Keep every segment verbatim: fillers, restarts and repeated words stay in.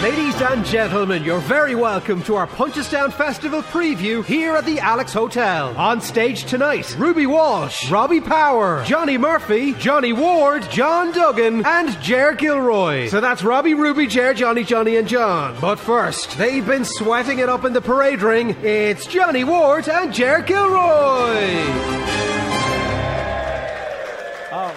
Ladies and gentlemen, you're very welcome to our Punchestown Festival preview here at the Alex Hotel. On stage tonight, Ruby Walsh, Robbie Power, Johnny Murphy, Johnny Ward, John Duggan, and Ger Gilroy. So that's Robbie, Ruby, Ger, Johnny, Johnny, and John. But first, they've been sweating it up in the parade ring. It's Johnny Ward and Ger Gilroy. Oh.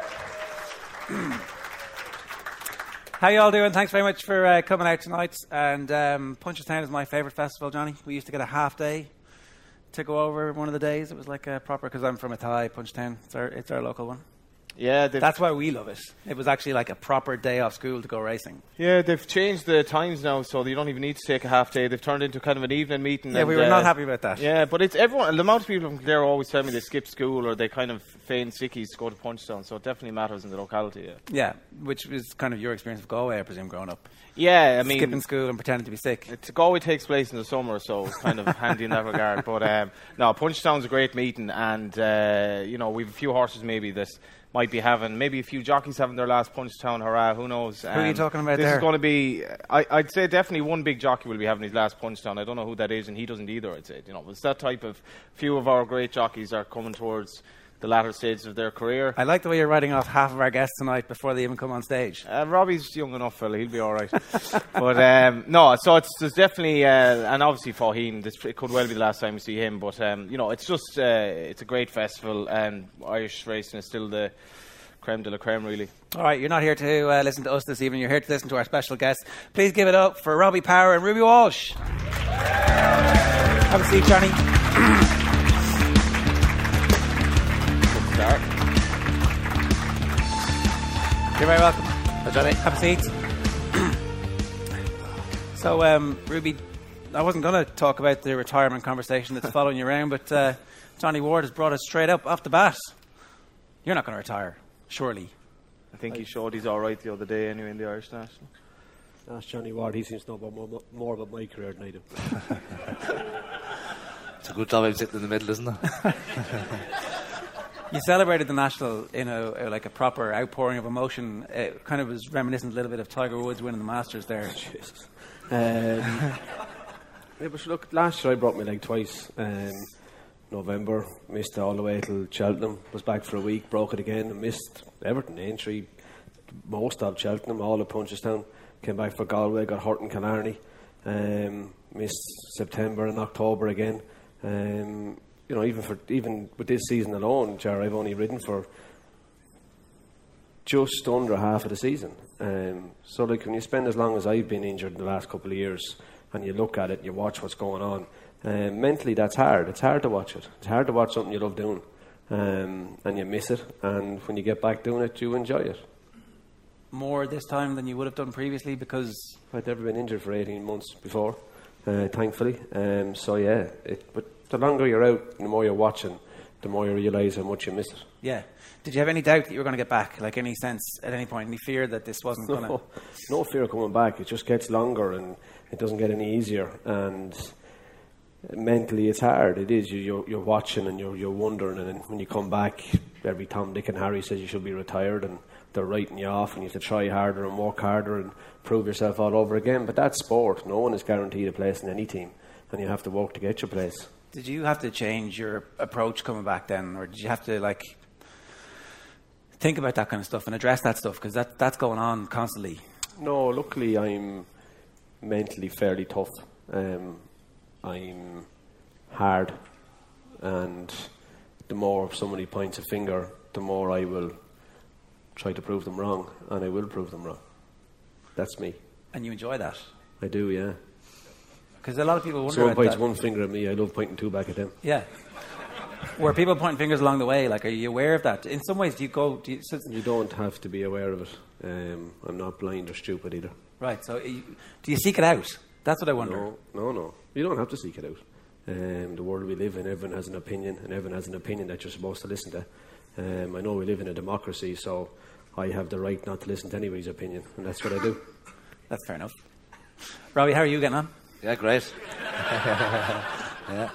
How you all doing? Thanks very much for uh, coming out tonight. And um, Punchestown is my favourite festival, Johnny. We used to get a half day to go over one of the days. It was like a proper, because I'm from Athy, Punchestown. It's our, it's our local one. Yeah, that's why we love it. It was actually like a proper day off school to go racing. Yeah, they've changed the times now, so you don't even need to take a half day. They've turned into kind of an evening meeting. Yeah, and, we were uh, not happy about that. Yeah, but it's everyone. The amount of people from Kildare always tell me they skip school or they kind of feign sickies to go to Punchestown, so it definitely matters in the locality. Yeah, yeah, which was kind of your experience of Galway, I presume, growing up. Yeah, I mean, skipping school and pretending to be sick. It, Galway takes place in the summer, so it's kind of handy in that regard. But um, no, Punchestown's a great meeting, and uh, you know, we've a few horses maybe that might be having, maybe a few jockeys having their last Punchestown hurrah, who knows. Who um, are you talking about this there? This is going to be, I, I'd say definitely one big jockey will be having his last Punchestown. I don't know who that is, and he doesn't either, I'd say. You know, it's that type of, few of our great jockeys are coming towards the latter stages of their career. I like the way you're writing off half of our guests tonight before they even come on stage. Uh, Robbie's young enough, fella, he'll be all right. But um, no, so it's there's definitely, uh, and obviously Faugheen, this, it could well be the last time we see him. But um, you know, it's just uh, it's a great festival, and Irish racing is still the creme de la creme, really. All right, you're not here to uh, listen to us this evening. You're here to listen to our special guests. Please give it up for Robbie Power and Ruby Walsh. Have a seat, Johnny. Good start. You're very welcome. Hi, Johnny. Have a seat. So, um, Ruby, I wasn't going to talk about the retirement conversation that's following you around, but uh, Johnny Ward has brought us straight up off the bat. You're not going to retire, surely. I think he showed he's all right the other day anyway in the Irish National. Ask Johnny Ward, he seems to know about more, more about my career than I do. It's a good job I'm sitting in the middle, isn't it? You celebrated the National in a, a like a proper outpouring of emotion. It kind of was reminiscent a little bit of Tiger Woods winning the Masters there. Jesus. Um, yeah, but look, last year I broke my leg twice. Um, November, missed it all the way till Cheltenham, was back for a week, broke it again, and missed Everton, Aintree, most of Cheltenham, all of Punchestown, came back for Galway, got hurt in Killarney, um, missed September and October again. Um, you know, even for even with this season alone, Jar, I've only ridden for just under half of the season. Um, so like when you spend as long as I've been injured in the last couple of years, and you look at it, you watch what's going on, Um, mentally that's hard. It's hard to watch it. It's hard to watch something you love doing, um, and you miss it, and when you get back doing it, you enjoy it. More this time than you would have done previously, because I'd never been injured for eighteen months before, uh, thankfully. Um, so yeah, it, but the longer you're out, the more you're watching, the more you realise how much you miss it. Yeah. Did you have any doubt that you were going to get back? Like any sense at any point, any fear that this wasn't no, going to... No fear of coming back. It just gets longer and it doesn't get any easier, and mentally it's hard. It is. You, you're, you're watching and you're, you're wondering, and then when you come back, every Tom, Dick and Harry says you should be retired, and they're writing you off, and you have to try harder and work harder and prove yourself all over again. But that's sport. No one is guaranteed a place in any team, and you have to work to get your place. Did you have to change your approach coming back then, or did you have to like think about that kind of stuff and address that stuff, because that, that's going on constantly? No, luckily I'm mentally fairly tough. Um, I'm hard, and the more somebody points a finger, the more I will try to prove them wrong, and I will prove them wrong. That's me. And you enjoy that? I do, yeah. Because a lot of people wonder Someone about points that. one finger at me, I love pointing two back at them. Yeah. Were people pointing fingers along the way? Like, are you aware of that? In some ways, do you go... Do you, so You don't have to be aware of it. Um, I'm not blind or stupid either. right, so you, do you seek it out? That's what I wonder. No, no, no. You don't have to seek it out. Um, the world we live in, everyone has an opinion, and everyone has an opinion that you're supposed to listen to. Um, I know we live in a democracy, so I have the right not to listen to anybody's opinion, and that's what I do. That's fair enough. Robbie, how are you getting on? Yeah, great. Yeah.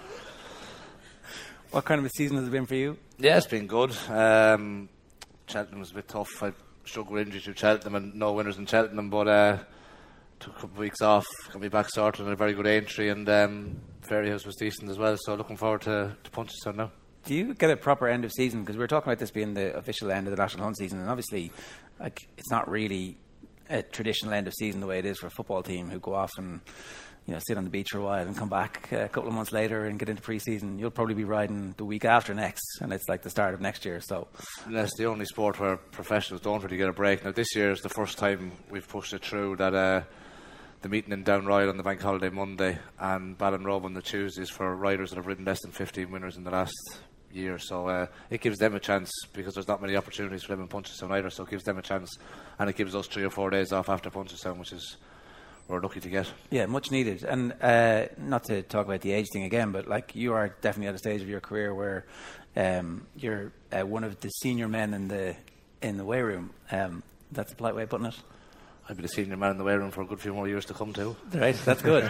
What kind of a season has it been for you? Yeah, it's been good. Um, Cheltenham was a bit tough. I struggled with injury to Cheltenham and no winners in Cheltenham, but uh, took a couple of weeks off, got me back started in a very good entry, and um, Fairyhouse was decent as well. So looking forward to, to Punchestown now. Do you get a proper end of season? Because we were talking about this being the official end of the National Hunt season, and obviously, like, it's not really a traditional end of season the way it is for a football team who go off and, you know, sit on the beach for a while and come back a couple of months later and get into pre-season. You'll probably be riding the week after next, and it's like the start of next year. So that's the only sport where professionals don't really get a break. Now this year is the first time we've pushed it through that uh, the meeting in Downroyal on the bank holiday Monday and Ballinrobe on the Tuesdays for riders that have ridden less than fifteen winners in the last year. So uh, it gives them a chance, because there's not many opportunities for them in Punchestown either. So it gives them a chance, and it gives us three or four days off after Punchestown, which is we're lucky to get. Yeah, much needed. And uh, not to talk about the age thing again, but like, you are definitely at a stage of your career where um, you're uh, one of the senior men in the in the weigh room. Um, that's a polite way of putting it. I'll be the senior man in the weigh room for a good few more years to come too. Right, that's good.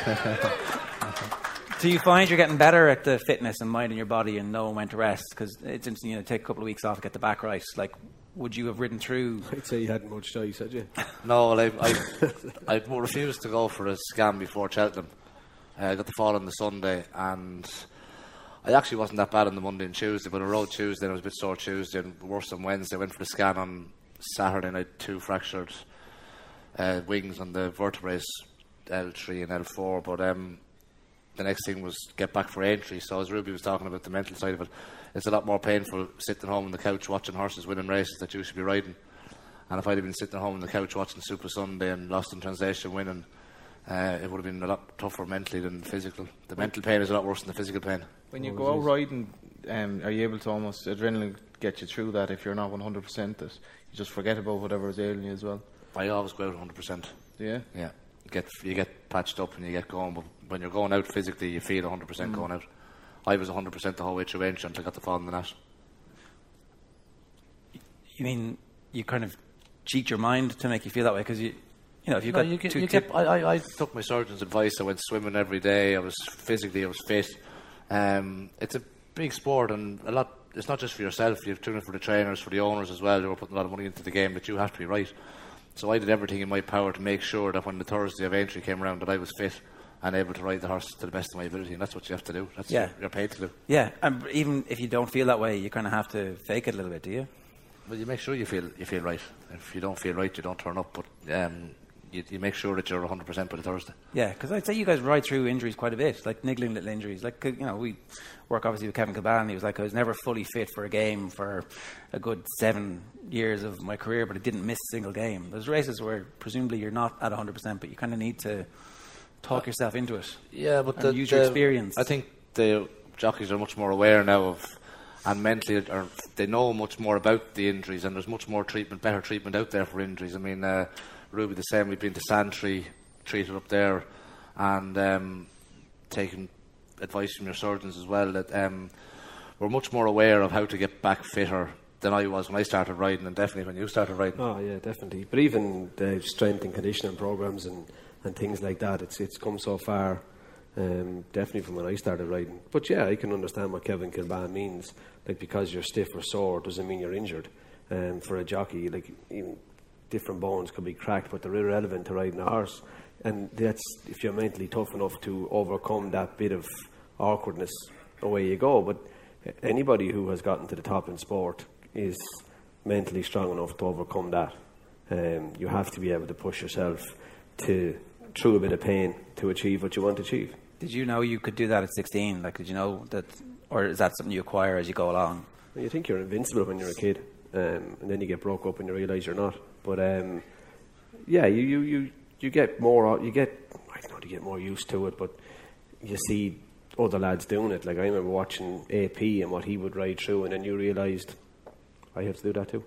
Do you find you're getting better at the fitness and minding your body and knowing when to rest? Because it's interesting, you know, take a couple of weeks off to get the back right. Like, would you have ridden through? I'd say you hadn't much choice, had you? No, well, I, I, I refused to go for a scan before Cheltenham. Uh, I got the fall on the Sunday, and I actually wasn't that bad on the Monday and Tuesday, but I rode Tuesday and I was a bit sore Tuesday and worse on Wednesday. I went for the scan on Saturday and I had two fractured uh, wings on the vertebrae, L three and L four, but um, the next thing was get back for entry. So as Ruby was talking about the mental side of it, it's a lot more painful sitting home on the couch watching horses winning races that you should be riding. And if I'd have been sitting home on the couch watching Super Sunday and Lost in Translation winning, uh, it would have been a lot tougher mentally than physical. The mental pain is a lot worse than the physical pain. When you go out riding, um, are you able to almost adrenaline get you through that if you're not one hundred percent? That you just forget about whatever is ailing you as well? I always go out one hundred percent. Yeah? Yeah. You get, you get patched up and you get going, but when you're going out physically, you feel one hundred percent mm. going out. I was one hundred percent the whole way through entry until I got the fall in the net. You mean you kind of cheat your mind to make you feel that way? Because you, you know, if you've no, got you get, two you tip- get, I, I, I took my surgeon's advice. I went swimming every day. I was physically, I was fit. Um, it's a big sport, and a lot. It's not just for yourself. You're doing it for the trainers, for the owners as well. You're putting a lot of money into the game, but you have to be right. So I did everything in my power to make sure that when the Thursday of entry came around, that I was fit and able to ride the horse to the best of my ability, and that's what you have to do. That's yeah. what you're paid to do. Yeah, and even if you don't feel that way, you kind of have to fake it a little bit, do you? Well, you make sure you feel you feel right. If you don't feel right, you don't turn up. But um, you, you make sure that you're one hundred percent by the Thursday. Yeah, because I'd say you guys ride through injuries quite a bit, like niggling little injuries. Like, you know, we work obviously with Kevin Kilban. He was like, I was never fully fit for a game for a good seven years of my career, but I didn't miss a single game. There's races where presumably you're not at one hundred percent, but you kind of need to talk yourself into it. Yeah, but and the, use the, your experience. I think the jockeys are much more aware now of, and mentally, or they know much more about the injuries, and there's much more treatment, better treatment out there for injuries. I mean, uh, Ruby the same. We've been to Santry, treated up there, and um, taken advice from your surgeons as well. That um, we're much more aware of how to get back fitter than I was when I started riding, and definitely when you started riding. Oh yeah, definitely. But even the strength and conditioning programs and, and things like that, it's it's come so far. Um, definitely from when I started riding. But yeah, I can understand what Kevin Kilban means. Like, because you're stiff or sore doesn't mean you're injured. Um, for a jockey, like, even different bones could be cracked, but they're irrelevant to riding a horse. And that's if you're mentally tough enough to overcome that bit of awkwardness, away you go. But anybody who has gotten to the top in sport is mentally strong enough to overcome that. Um, you have to be able to push yourself to through a bit of pain to achieve what you want to achieve. Did you know you could do that at sixteen? Like, did you know that, or is that something you acquire as you go along? Well, you think you're invincible when you're a kid, um, and then you get broke up and you realise you're not. But um, yeah, you, you, you, you get more, you get, I don't know, you get more used to it, but you see other lads doing it. Like, I remember watching A P and what he would ride through, and then you realised I have to do that too.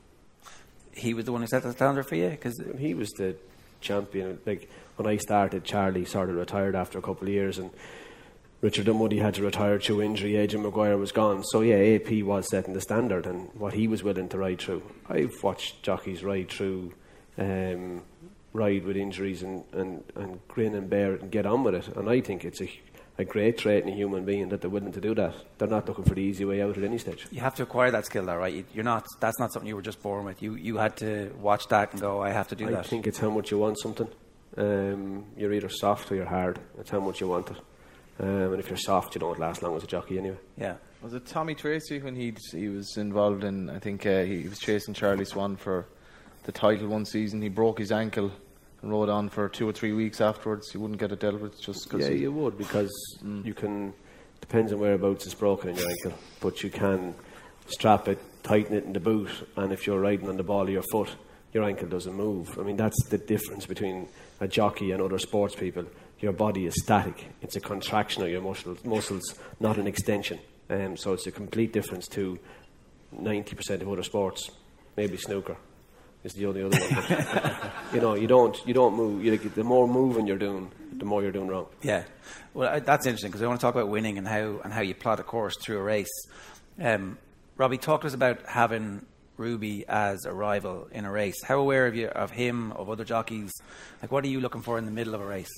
He was the one who set the standard for you? Cause he was the champion. Like, when I started, Charlie sort of retired after a couple of years, and Richard Dunwoody had to retire through injury. Adrian Maguire was gone. So yeah, A P was setting the standard and what he was willing to ride through. I've watched jockeys ride through, um, ride with injuries and, and, and grin and bear it and get on with it. And I think it's a, a great trait in a human being that they're willing to do that. They're not looking for the easy way out at any stage. You have to acquire that skill, though, right? You're not. That's not something you were just born with. You you had to watch that and go, I have to do I that. think it's how much you want something. Um, you're either soft or you're hard. That's how much you want it. Um, and if you're soft, you don't last long as a jockey anyway. Yeah. Was it Tommy Tracy when he he was involved in? I think uh, he was chasing Charlie Swan for the title one season. He broke his ankle and rode on for two or three weeks afterwards. He wouldn't get it dealt with just because. Yeah, you would, because mm. you can. Depends on whereabouts it's broken in your ankle, but you can strap it, tighten it in the boot, and if you're riding on the ball of your foot, your ankle doesn't move. I mean, that's the difference between a jockey and other sports people. Your body is static. It's a contraction of your muscles, muscles, not an extension. Um, so it's a complete difference to ninety percent of other sports. Maybe snooker is the only other one. But, you know, you don't you don't move. You, the more moving you're doing, the more you're doing wrong. Yeah, well, I, that's interesting because I want to talk about winning and how and how you plot a course through a race. Um, Robbie, talk to us about having Ruby as a rival in a race. How aware are you of him, of other jockeys? Like, what are you looking for in the middle of a race?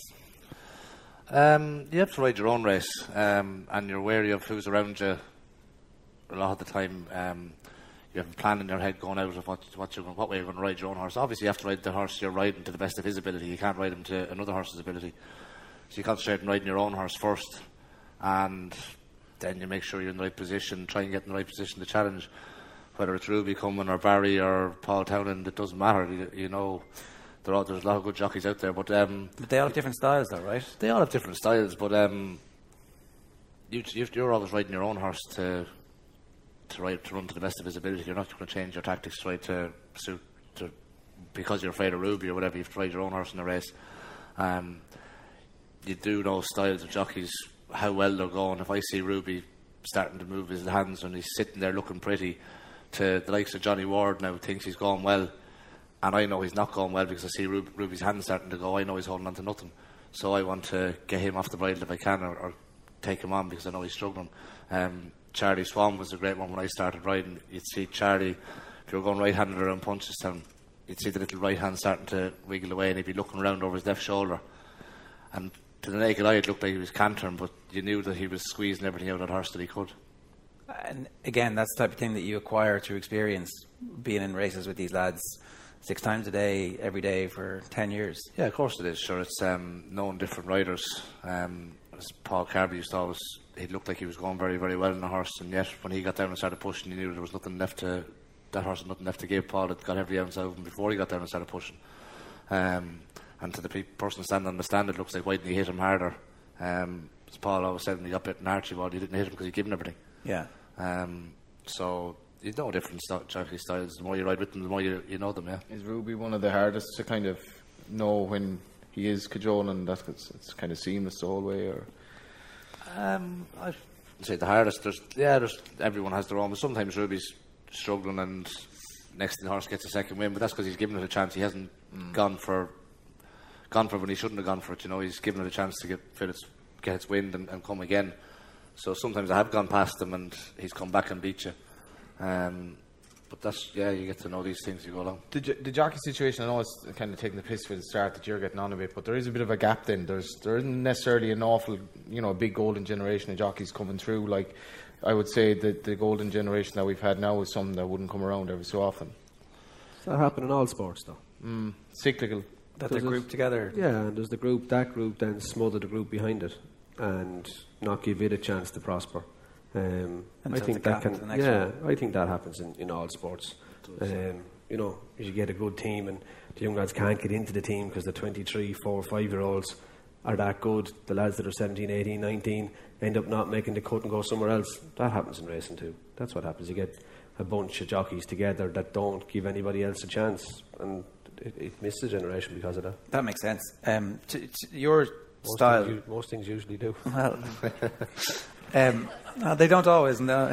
Um, you have to ride your own race, um, and you're wary of who's around you. A lot of the time, um, you have a plan in your head going out of what what, you're, what way you're going to ride your own horse. Obviously, you have to ride the horse you're riding to the best of his ability. You can't ride him to another horse's ability. So you concentrate on riding your own horse first, and then you make sure you're in the right position. Try and get in the right position to challenge. Whether it's Ruby Cumming or Barry or Paul Townend, it doesn't matter. You, you know. There are, there's a lot of good jockeys out there, but, um, but they all have different styles, though, right? They all have different styles, but um, you, you're always riding your own horse to to ride to run to the best of his ability. You're not going to change your tactics to ride to suit to because you're afraid of Ruby or whatever. You have to ride your own horse in the race. Um, you do know styles of jockeys, how well they're going. If I see Ruby starting to move his hands and he's sitting there looking pretty, to the likes of Johnny Ward now thinks he's going well. And I know he's not going well because I see Rub- Ruby's hand starting to go. I know he's holding on to nothing. So I want to get him off the bridle if I can, or, or take him on because I know he's struggling. Um, Charlie Swan was a great one when I started riding. You'd see Charlie, if you were going right-handed around Punchestown, you'd see the little right hand starting to wiggle away and he'd be looking around over his left shoulder. And to the naked eye, it looked like he was cantering, but you knew that he was squeezing everything out of that horse that he could. And again, that's the type of thing that you acquire through experience, being in races with these lads. Six times a day, every day for ten years. Yeah, of course it is. Sure, it's um, knowing different riders. Um, as Paul Carby used to always, he looked like he was going very, very well in the horse, and yet when he got down and started pushing, you knew there was nothing left to. That horse had nothing left to give. Paul had got every ounce out of him before he got down and started pushing. Um, and to the pe- person standing on the stand, it looks like why didn't he hit him harder? Um, as Paul always said when he got bit in Archibald, he didn't hit him because he'd given everything. Yeah. Um, so. You know different st- jockey styles. The more you ride with them, the more you, you know them, yeah. Is Ruby one of the hardest to kind of know when he is cajoling? That's it's, it's kind of seamless the whole way, or? Um, I'd say the hardest. There's yeah, there's everyone has their own. But sometimes Ruby's struggling, and next thing the horse gets a second win. But that's because he's given it a chance. He hasn't mm. gone for gone for when he shouldn't have gone for it. You know, he's given it a chance to get fit its, get its wind and, and come again. So sometimes I have gone past him, and he's come back and beat you. Um, but that's, yeah, you get to know these things as you go along. The, the jockey situation, I know it's kind of taking the piss for the start that you're getting on a bit, but there is a bit of a gap then. There's, there isn't necessarily an awful, you know, a big golden generation of jockeys coming through. Like, I would say that the golden generation that we've had now is something that wouldn't come around every so often. Does that happen in all sports, though? Mm, cyclical. That they're grouped together. Yeah, and there's the group, that group then smother the group behind it and not give it a chance to prosper. Um, I think that can, yeah, one. I think that happens in, in all sports. Um, you know, you get a good team and the young lads can't get into the team because the twenty-three, four, five year olds are that good. The lads that are seventeen, eighteen, nineteen end up not making the cut and go somewhere else. That happens in racing too. That's what happens. You get a bunch of jockeys together that don't give anybody else a chance, and it, it misses a generation because of that. That makes sense. Um, t- t- your most style, things, most things usually do. Well, um, no, they don't always. No.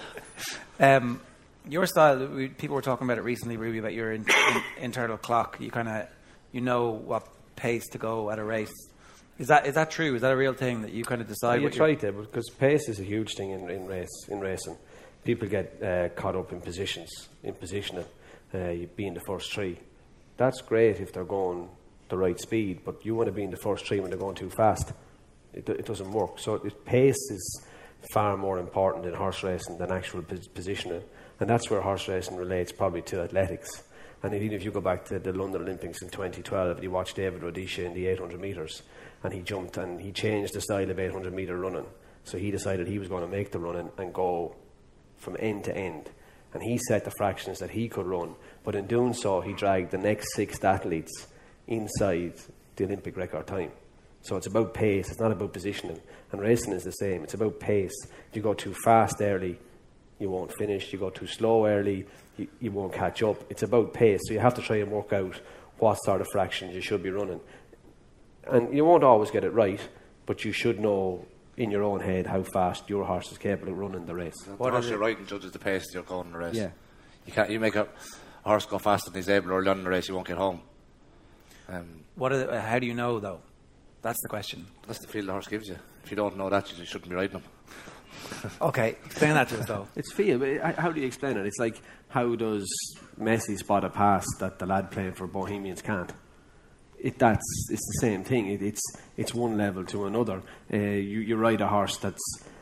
um, your style. We, people were talking about it recently, Ruby, about your in, in, internal clock. You kind of, you know what pace to go at a race. Is that is that true? Is that a real thing that you kind of decide? Well, you what try to, because pace is a huge thing in, in race in racing. People get uh, caught up in positions, in positioning, uh, you being the first three. That's great if they're going the right speed, but you want to be in the first three when they're going too fast. It, it doesn't work. So it, pace is far more important in horse racing than actual pos- positioning, and that's where horse racing relates probably to athletics. And even if you go back to the London Olympics in twenty twelve, you watch David Rudisha in the eight hundred metres, and he jumped and he changed the style of eight hundred metre running. So he decided he was going to make the running and go from end to end. And he set the fractions that he could run. But in doing so, he dragged the next six athletes inside the Olympic record time. So it's about pace, it's not about positioning. And racing is the same, it's about pace. If you go too fast early, you won't finish. You go too slow early, you, you won't catch up. It's about pace, so you have to try and work out what sort of fractions you should be running. And you won't always get it right, but you should know in your own head how fast your horse is capable of running the race. What horse you're riding judges the pace that you're going in the race. Yeah. You can't. You make a, a horse go faster than he's able early on in the race, you won't get home. Um, What? Are the, how do you know though? That's the question. That's the feel the horse gives you. If you don't know that, you shouldn't be riding him. Okay, explain that to us though. It's feel, but how do you explain it? It's like, how does Messi spot a pass that the lad playing for Bohemians can't? It, that's it's the same thing. It, it's it's one level to another. Uh, you you ride a horse that's.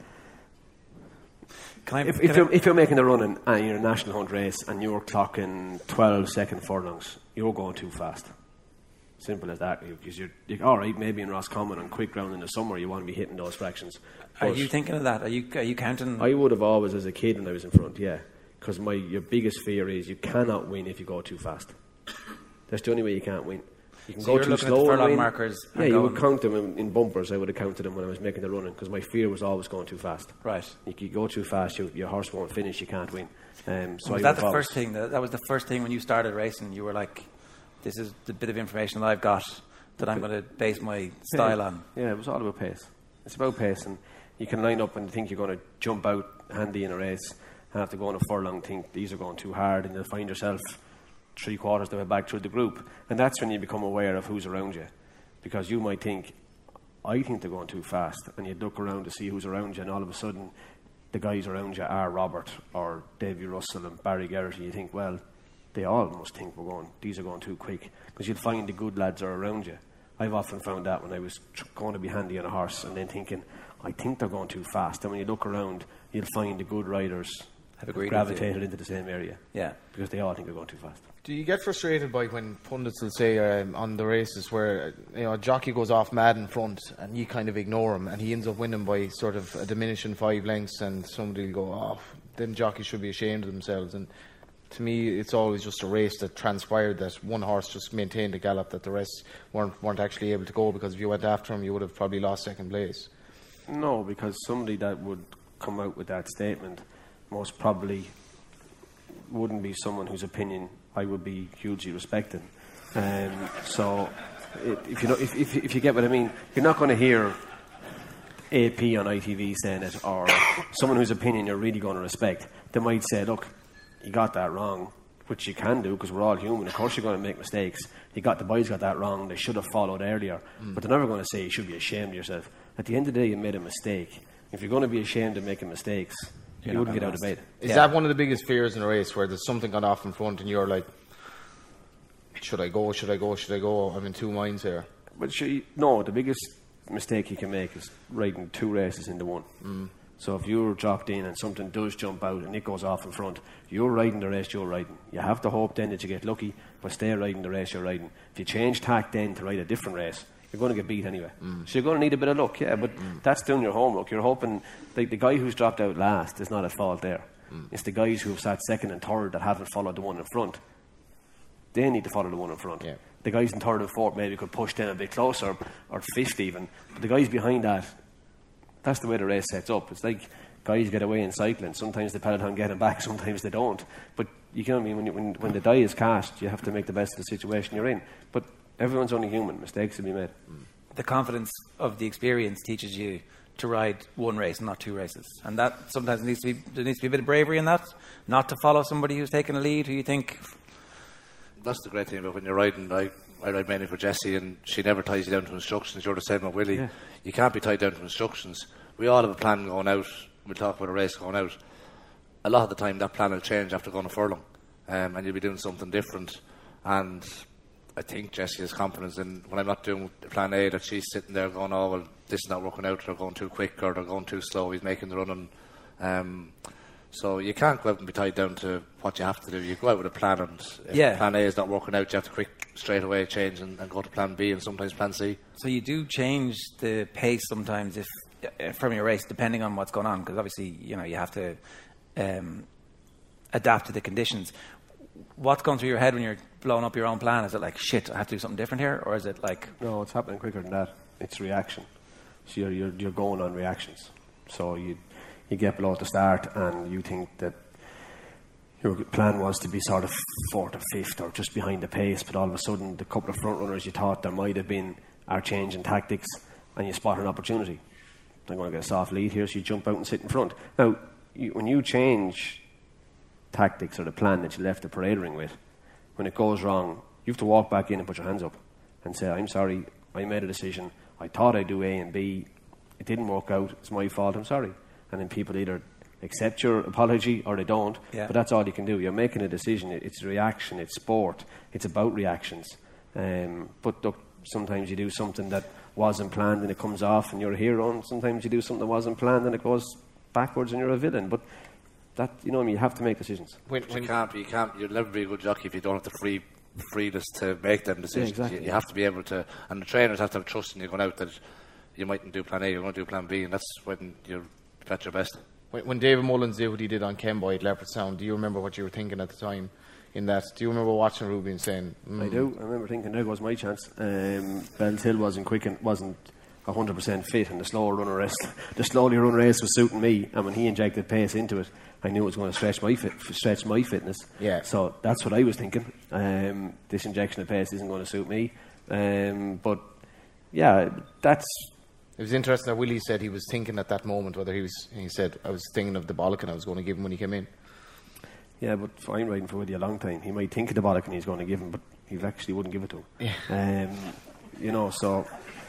Can I, If, can if I- you're if you're making a running and you're a national hunt race and you're clocking twelve second furlongs, you're going too fast. Simple as that. Because you're, you're all right. Maybe in Roscommon on quick ground in the summer, you want to be hitting those fractions. are But you thinking of that? Are you are you counting? I would have always, as a kid, when I was in front, yeah. Because my your biggest fear is you cannot win if you go too fast. That's the only way you can't win. You can So go you're too looking at the slow and furlong win. markers and Yeah, you would going- count them in, in bumpers. I would have counted them when I was making the running because my fear was always going too fast. Right. If you go too fast, you, your horse won't finish. You can't win. Um, so Was I that would the have first thing? That, that was the first thing when you started racing. You were like, "This is the bit of information that I've got that I'm going to base my style yeah. on." Yeah, it was all about pace. It's about pace, and you can line up and think you're going to jump out handy in a race, and have to go on a furlong. Think these are going too hard, and you'll find yourself three quarters of the way back through the group, and that's when you become aware of who's around you, because you might think, I think they're going too fast, and you look around to see who's around you, and all of a sudden, the guys around you are Robert or Davy Russell and Barry Garrett, and you think, well, they all must think we're going, these are going too quick, because you'll find the good lads are around you. I've often found that when I was tr- going to be handy on a horse, and then thinking, I think they're going too fast, and when you look around, you'll find the good riders Have agreed with gravitated into the same area, Yeah. because they all think they're going too fast. Do you get frustrated by when pundits will say um, on the races where uh, you know a jockey goes off mad in front and you kind of ignore him and he ends up winning by sort of a diminishing five lengths and somebody will go off? Then jockeys should be ashamed of themselves. And to me, it's always just a race that transpired that one horse just maintained a gallop that the rest weren't weren't actually able to go, because if you went after him, you would have probably lost second place. No, because somebody that would come out with that statement most probably wouldn't be someone whose opinion I would be hugely respecting. Um, so, it, if you know, if, if if you get what I mean, you're not going to hear A P on I T V saying it, or someone whose opinion you're really going to respect. They might say, "Look, you got that wrong," which you can do because we're all human. Of course, you're going to make mistakes. You got the boys got that wrong. They should have followed earlier, mm. but they're never going to say you should be ashamed of yourself. At the end of the day, you made a mistake. If you're going to be ashamed of making mistakes, You're you not wouldn't get gonna out of bed. Is Yeah. that one of the biggest fears in a race, where there's something gone off in front and you're like, should I go, should I go, should I go? I'm in two minds here. But sure, you- no, the biggest mistake you can make is riding two races into one. Mm. So if you're dropped in and something does jump out and it goes off in front, you're riding the race you're riding. You have to hope then that you get lucky, but stay riding the race you're riding. If you change tack then to ride a different race, you're going to get beat anyway. Mm. So you're going to need a bit of luck, yeah, but mm. that's doing your homework. You're hoping the, the guy who's dropped out last is not at fault there. Mm. It's the guys who have sat second and third that haven't followed the one in front. They need to follow the one in front. Yeah. The guys in third and fourth maybe could push them a bit closer, or fifth even. But the guys behind that, that's the way the race sets up. It's like guys get away in cycling. Sometimes the peloton get them back, sometimes they don't. But you know what I mean, when, you, when, when the die is cast, you have to make the best of the situation you're in. But everyone's only human. Mistakes will be made. The confidence of the experience teaches you to ride one race, not two races, and that sometimes needs to be there needs to be a bit of bravery in that, not to follow somebody who's taken a lead who you think. That's the great thing about when you're riding. I, I ride mainly for Jessie, and she never ties you down to instructions. You're the same with Willie. Yeah. You can't be tied down to instructions. We all have a plan going out. We'll talk about a race going out. A lot of the time, that plan will change after going a furlong, um, and you'll be doing something different. And I think Jessie has confidence in, when I'm not doing plan A, that she's sitting there going, oh, well, this is not working out, they're going too quick or they're going too slow, he's making the running. Um, So you can't go out and be tied down to what you have to do. You go out with a plan, and if Yeah. plan A is not working out, you have to quick straight away change and, and go to plan B and sometimes plan C. So you do change the pace sometimes if uh, from your race depending on what's going on, because obviously you know you have to um, adapt to the conditions. What's going through your head when you're blowing up your own plan? Is it like, shit, I have to do something different here, or is it like, No, it's happening quicker than that. It's reaction. So you're you're, you're going on reactions. So you you get below at the start, and you think that your plan was to be sort of fourth or fifth or just behind the pace, but all of a sudden the couple of front runners you thought there might have been are changing tactics, and you spot an opportunity. I'm going to get a soft lead here, so you jump out and sit in front. Now, you, when you change tactics or the plan that you left the parade ring with, when it goes wrong, you have to walk back in and put your hands up and say, I'm sorry, I made a decision, I thought I'd do A and B, it didn't work out, it's my fault, I'm sorry. And then people either accept your apology or they don't, Yeah. but that's all you can do. You're making a decision, it- it's a reaction, it's sport, it's about reactions. Um, but look, sometimes you do something that wasn't planned and it comes off and you're a hero, and sometimes you do something that wasn't planned and it goes backwards and you're a villain. But that, you know what I mean, you have to make decisions. When, But when, you can't be, you can't, you'll never be a good jockey if you don't have the free freeness to make them decisions. exactly. you, you have to be able to, and the trainers have to have trust in you going out that you mightn't do plan A, you're going to do plan B, and that's when you're at your best. when, when David Mullins did what he did on Kenboy at Leopardstown, do you remember what you were thinking at the time in that? Do you remember watching Ruby and saying, mm, I do. I remember thinking there goes my chance. Um, Bells Hill wasn't quick and wasn't one hundred percent fit, and the slower runner race, the slowly run race was suiting me. And when he injected pace into it, I knew it was going to stretch my fit, stretch my fitness. Yeah. So that's what I was thinking. Um, this injection of pace isn't going to suit me. Um, but yeah, that's It was interesting that Willie said he was thinking at that moment whether he was. He said, "I was thinking of the bollock and I was going to give him when he came in." yeah. But I'm riding for Willie a long time. He might think of the bollock and he's going to give him, but he actually wouldn't give it to him. Yeah. Um, you know, so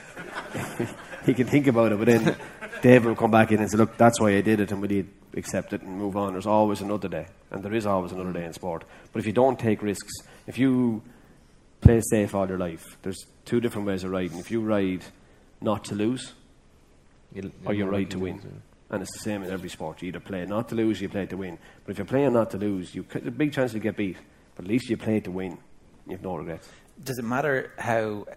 he can think about it, but then David will come back in and say, "Look, that's why I did it," and Willie accept it and move on. There's always another day, and there is always another day in sport. But if you don't take risks, if you play safe all your life, there's two different ways of riding. If you ride not to lose, You'll- or you you'll ride to win. And it's the same in every sport. You either play not to lose, or you play to win. But if you're playing not to lose, you there's a big chance you get beat. But at least you play to win. You have no regrets. does it matter how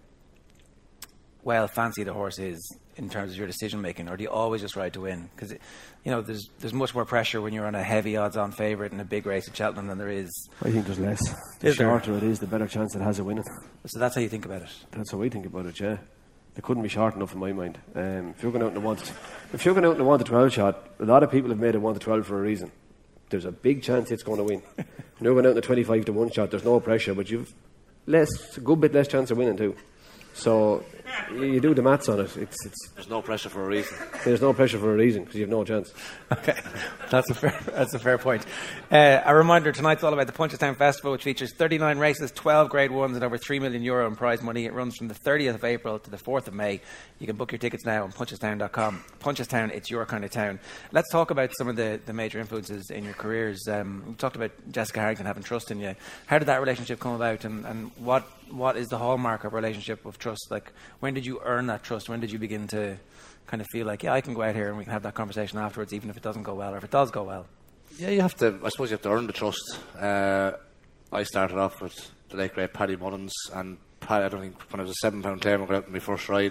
well fancy the horse is in terms of your decision making, or do you always just ride to win? Because you know there's there's much more pressure when you're on a heavy odds-on favourite in a big race at Cheltenham than there is. I think there's less. The Is there? shorter it is, the better chance it has of winning. So that's how you think about it. That's how I think about it, yeah. They couldn't be short enough in my mind. Um, if you're going out in a one to, if you're going out in a one to twelve shot, a lot of people have made a one to twelve for a reason. There's a big chance it's going to win. When you're going out in a twenty-five to one shot, there's no pressure, but you've less, a good bit less chance of winning too. So you, you do the maths on it. It's, it's There's no pressure for a reason. there's no pressure for a reason because you have no chance. Okay, that's a fair that's a fair point. Uh, a reminder: tonight's all about the Punchestown Festival, which features thirty-nine races, twelve Grade Ones, and over three million euro in prize money. It runs from the thirtieth of April to the fourth of May. You can book your tickets now on punchestown dot com. Punchestown, it's your kind of town. Let's talk about some of the, the major influences in your careers. Um, we talked about Jessica Harrington having trust in you. How did that relationship come about, and, and what what is the hallmark of a relationship of trust? Like, when did you earn that trust? When did you begin to kind of feel like, yeah, I can go out here and we can have that conversation afterwards, even if it doesn't go well, or if it does go well? Yeah, you have to. I suppose you have to earn the trust. Uh, I started off with the late great Paddy Mullins, and Paddy, I don't think when I was a seven pound tamer going out on my first ride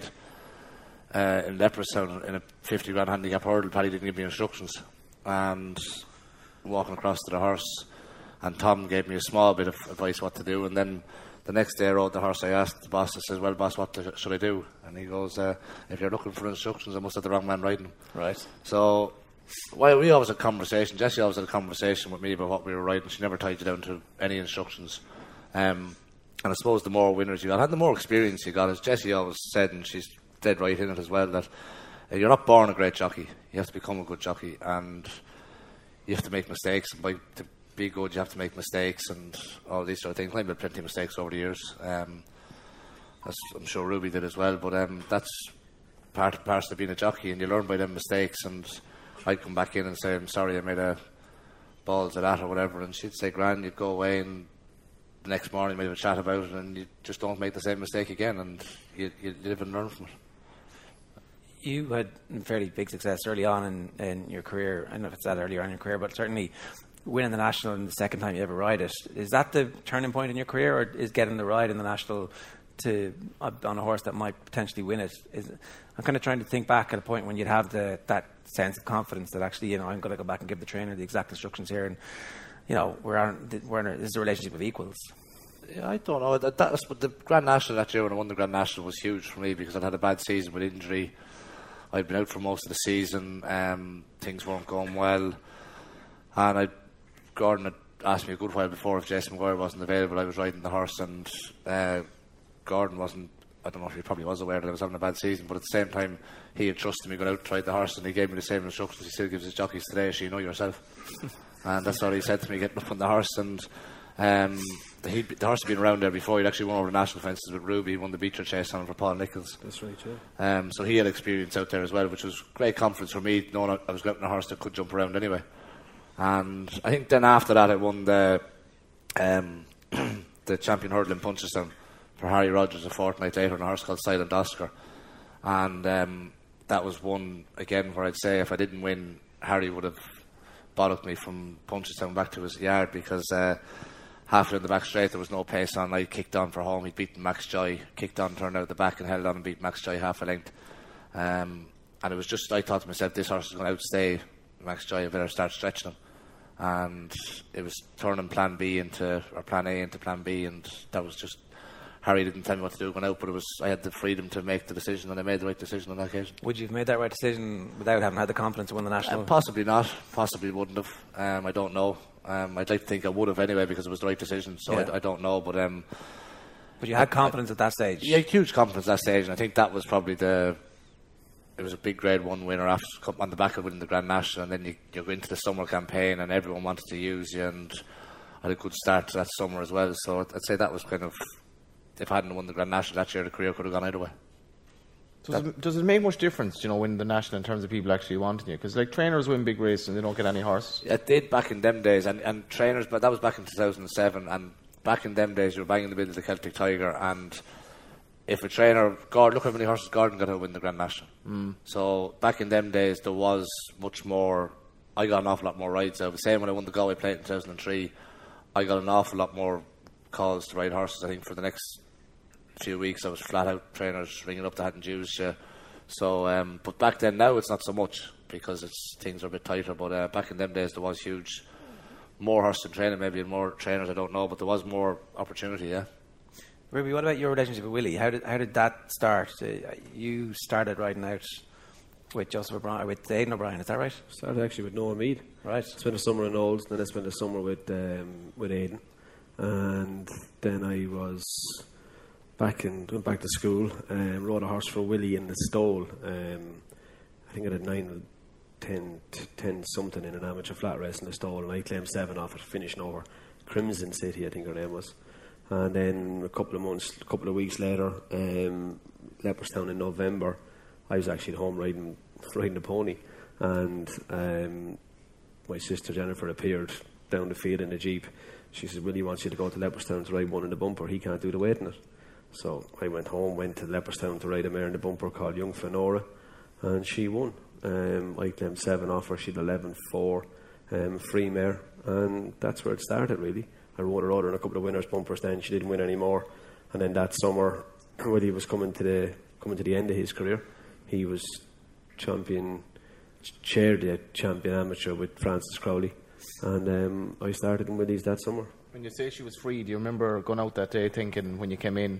uh, in Leopardstown in a fifty grand handicap hurdle, Paddy didn't give me instructions, and walking across to the horse, and Tom gave me a small bit of advice what to do, and then the next day I rode the horse. I asked the boss, I says, "Well, boss, what to, should I do?" And he goes, uh, "If you're looking for instructions, I must have the wrong man riding." Right. So, well, we always had a conversation. Jessie always had a conversation with me about what we were riding. She never tied you down to any instructions. Um, and I suppose the more winners you got, and the more experience you got, as Jessie always said, and she's dead right in it as well, that uh, you're not born a great jockey. You have to become a good jockey, and you have to make mistakes. And by to be good, you have to make mistakes and all these sort of things. I've made plenty of mistakes over the years. Um, as I'm sure Ruby did as well, but um, that's part part of being a jockey, and you learn by them mistakes. And I'd come back in and say, "I'm sorry, I made a balls of that," or whatever, and she'd say, "Grand," you'd go away, and the next morning we'd have a chat about it, and you just don't make the same mistake again, and you, you live and learn from it. You had fairly big success early on in, in your career. I don't know if it's that earlier on in your career, but certainly winning the National in the second time you ever ride it. Is that the turning point in your career, or is getting the ride in the National to uh, on a horse that might potentially win it? Is, I'm kind of trying to think back at a point when you'd have the, that sense of confidence that actually, you know, I'm going to go back and give the trainer the exact instructions here, and you know, we're on, we're in a, this is a relationship of equals. Yeah, I don't know. That, that was, but the Grand National that year when I won the Grand National was huge for me because I'd had a bad season with injury. I'd been out for most of the season. Um, things weren't going well, and I, Gordon had asked me a good while before if Jason Maguire wasn't available. I was riding the horse, and uh, Gordon wasn't. I don't know if he probably was aware that I was having a bad season, but at the same time, he had trusted me going out and tried the horse, and he gave me the same instructions he still gives his jockeys today. So you know yourself, and that's what he said to me getting up on the horse. And um, the, he, the horse had been around there before. He'd actually won over the national fences with Ruby. He won the Beecher Chase on him for Paul Nichols. That's right, yeah. Um, so he had experience out there as well, which was great confidence for me, knowing I was going on a horse that could jump around anyway. And I think then after that, I won the um, the champion hurdle in Punchestown for Harry Rogers a fortnight later on a horse called Silent Oscar. And um, that was one, again, where I'd say if I didn't win, Harry would have bollocked me from Punchestown back to his yard because uh, halfway in the back straight there was no pace on. I kicked on for home. He'd beaten Max Joy, kicked on, turned out at the back and held on and beat Max Joy half a length. Um, and it was just, I thought to myself, this horse is going to outstay Max Joy. I better start stretching him. And it was turning plan B into, or plan A into plan B, and that was just, Harry didn't tell me what to do going out, but it was, I had the freedom to make the decision, and I made the right decision on that occasion. Would you have made that right decision without having had the confidence to win the National? Uh, possibly not. Possibly wouldn't have. Um, I don't know. Um, I'd like to think I would have anyway because it was the right decision, so yeah. I, I don't know. But um, but you had confidence I, at that stage? Yeah, huge confidence at that stage, and I think that was probably the... It was a big grade one winner after on the back of winning the Grand National, and then you, you go into the summer campaign and everyone wanted to use you, and I had a good start to that summer as well. So I'd say that was kind of, if I hadn't won the Grand National that year, the career could have gone either way. Does it, does it make much difference, you know, winning the National in terms of people actually wanting you? Because like trainers win big races and they don't get any horse. It did back in them days, and, and trainers, but that was back in two thousand seven, and back in them days you were banging the middle of the Celtic Tiger, and if a trainer, God, look how many horses Gordon got to win the Grand National. Mm. So back in them days, there was much more. I got an awful lot more rides out. The same when I won the Galway Plate in two thousand three, I got an awful lot more calls to ride horses. I think for the next few weeks, I was flat out trainers ringing up that hadn't used you. So, um, but back then, now it's not so much because it's things are a bit tighter. But uh, back in them days, there was huge, more horse in training, maybe, and more trainers. I don't know, but there was more opportunity. Yeah. Ruby, what about your relationship with Willie? How did how did that start? Uh, you started riding out with Joseph O'Brien, with Aidan O'Brien, is that right? Started actually with Noah Mead. Right. Spent a summer in Olds, then I spent a summer with um, with Aidan, and then I was back in went back to school and um, rode a horse for Willie in the stole. Um, I think I did nine, ten, ten something in an amateur flat race in the stole, and I claimed seven off it, finishing over Crimson City, I think her name was. And then a couple of months, a couple of weeks later, um, Leopardstown in November, I was actually at home riding riding the pony, and um, my sister Jennifer appeared down the field in a jeep. She said, "Willie wants you to go to Leopardstown to ride one in the bumper. He can't do the weight in it." So I went home, went to Leopardstown to ride a mare in the bumper called Young Fenora, and she won. Um, I claimed seven off her. She had eleven four, um, free mare, and that's where it started really. I rode her over in a couple of winners' bumpers. Then she didn't win any more, and then that summer, when he was coming to the coming to the end of his career, he was champion, chaired the champion amateur with Francis Crowley, and um, I started in Willie's that summer. When you say she was free, do you remember going out that day thinking when you came in?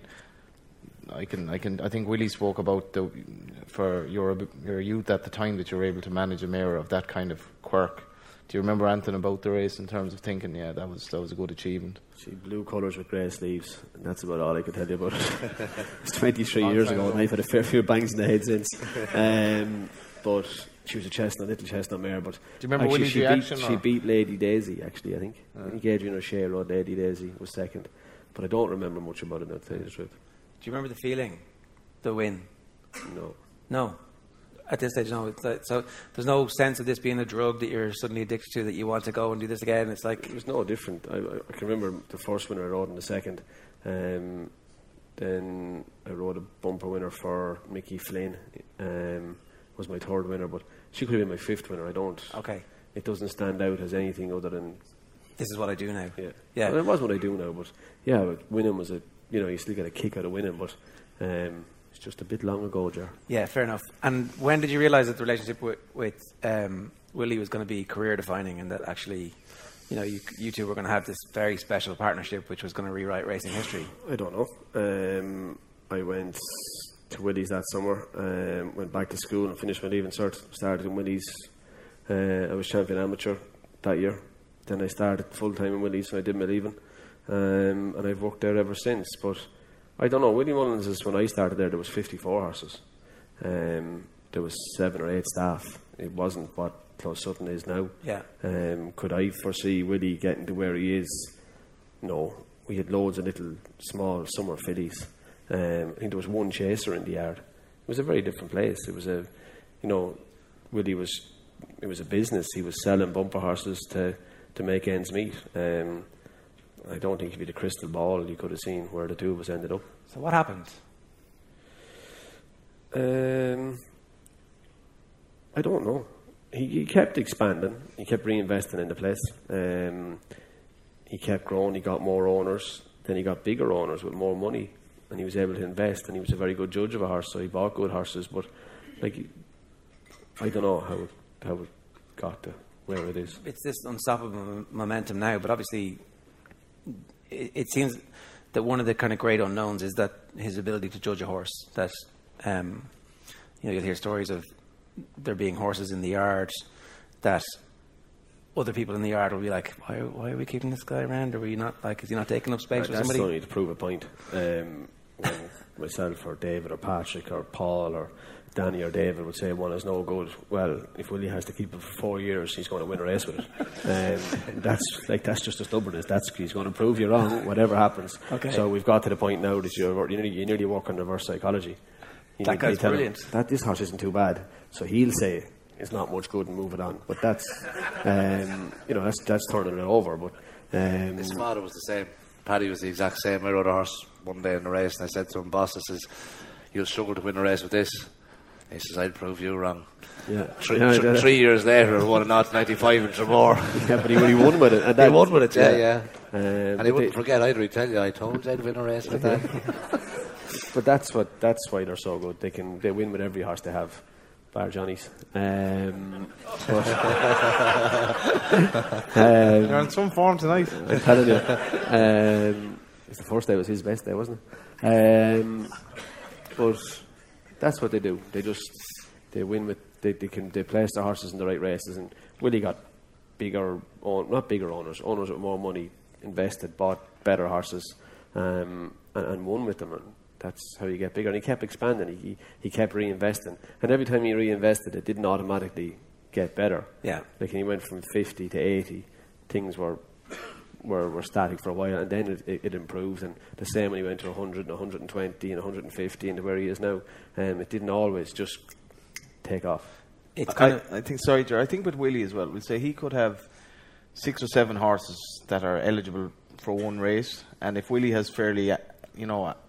I can, I can, I think Willie spoke about the for your your youth at the time that you were able to manage a mare of that kind of quirk. Do you remember anything about the race in terms of thinking, yeah, that was that was a good achievement? She blue colours with grey sleeves, and that's about all I could tell you about it. It's twenty-three years ago, and I've had a fair few bangs in the head since. Um, but she was a chestnut, little chestnut mare. But do you remember actually, Willie's she reaction? Beat, she beat Lady Daisy, actually, I think. Uh. I think Adrian O'Shea rode Lady Daisy, was second. But I don't remember much about it, now, to tell you the truth. Do you remember the feeling, the win? No. No. At this stage, no. It's like, so there's no sense of this being a drug that you're suddenly addicted to, that you want to go and do this again. It's like it was no different. I, I can remember the first winner I rode and the second. Um, then I rode a bumper winner for Mickey Flynn, um, was my third winner, but she could have been my fifth winner. I don't. Okay. It doesn't stand out as anything other than. This is what I do now. Yeah. Yeah. Well, it was what I do now, but yeah, but winning was a. You know, you still get a kick out of winning, but um, it's just a bit long ago, Jar. Yeah, fair enough. And when did you realise that the relationship with, with um, Willie was going to be career defining, and that actually, you know, you, you two were going to have this very special partnership, which was going to rewrite racing history? I don't know. Um, I went to Willie's that summer, um, went back to school and finished my leaving cert. Started in Willie's. Uh, I was champion amateur that year. Then I started full time in Willie's, so I did my leaving. Um, and I've worked there ever since. But I don't know, Willie Mullins is, when I started there, there was fifty-four horses. Um, there was seven or eight staff. It wasn't what Close Sutton is now. Yeah. Um, could I foresee Willie getting to where he is? No. We had loads of little small summer fillies. Um, I think there was one chaser in the yard. It was a very different place. It was a, you know, Willie was, it was a business. He was selling bumper horses to, to make ends meet. Um, I don't think if you had a crystal ball, you could have seen where the two of us ended up. So what happened? Um, I don't know. He, he kept expanding. He kept reinvesting in the place. Um, he kept growing. He got more owners. Then he got bigger owners with more money, and he was able to invest. And he was a very good judge of a horse, so he bought good horses. But like, I don't know how it, how it got to where it is. It's this unstoppable m- momentum now, but obviously it, it seems that one of the kind of great unknowns is that his ability to judge a horse. That um, you know, you'll hear stories of there being horses in the yard that other people in the yard will be like, why, why are we keeping this guy around? Are we not, like, is he not taking up space Uh, for that's somebody? only to prove a point. Um, when myself or David or Patrick or Paul or Danny or David would say one is no good. Well, if Willie has to keep it for four years, he's going to win a race with it. Um, that's like that's just a stubbornness. That's he's going to prove you wrong, whatever happens. Okay. So we've got to the point now that you're you nearly, you nearly work on reverse psychology. You That need to guy's tell him brilliant. that this horse isn't too bad. So he'll say it's not much good and move it on. But that's um, you know that's that's turning it over. But um, His father was the same. Paddy was the exact same. I rode a horse one day in the race, and I said to him, boss, I says, you'll struggle to win a race with this. He says, I'd prove you wrong. yeah, Three, Yeah, thr- that- three years later, won a naught ninety-five and some more. yeah, but he, he won with it. And He that- won with it, yeah, yeah. Um, And but he wouldn't they- forget, I'd retell you, I told you I'd win a race with that. But that's what that's why they're so good. They can they win with every horse they have, bar Johnny's. Um, but, You're um, in some form tonight. I'm telling you, um, it's the first day was his best day, wasn't it? Um, but that's what they do. They just they win with they, they can they place their horses in the right races. And Willie got bigger, own, not bigger owners, owners with more money, invested, bought better horses, um, and, and won with them. And that's how you get bigger. And he kept expanding. He he kept reinvesting, and every time he reinvested, it didn't automatically get better. Yeah. Like, and he went from fifty to eighty. Things were were, were static for a while, and then it, it, it improved. And the same when he went to one hundred and one hundred twenty and one hundred fifty and to where he is now. Um, it didn't always just take off. It's kind I, of I think, sorry, Ger, I think with Willie as well, we'll say he could have six or seven horses that are eligible for one race, and if Willie has fairly, uh, you know, uh,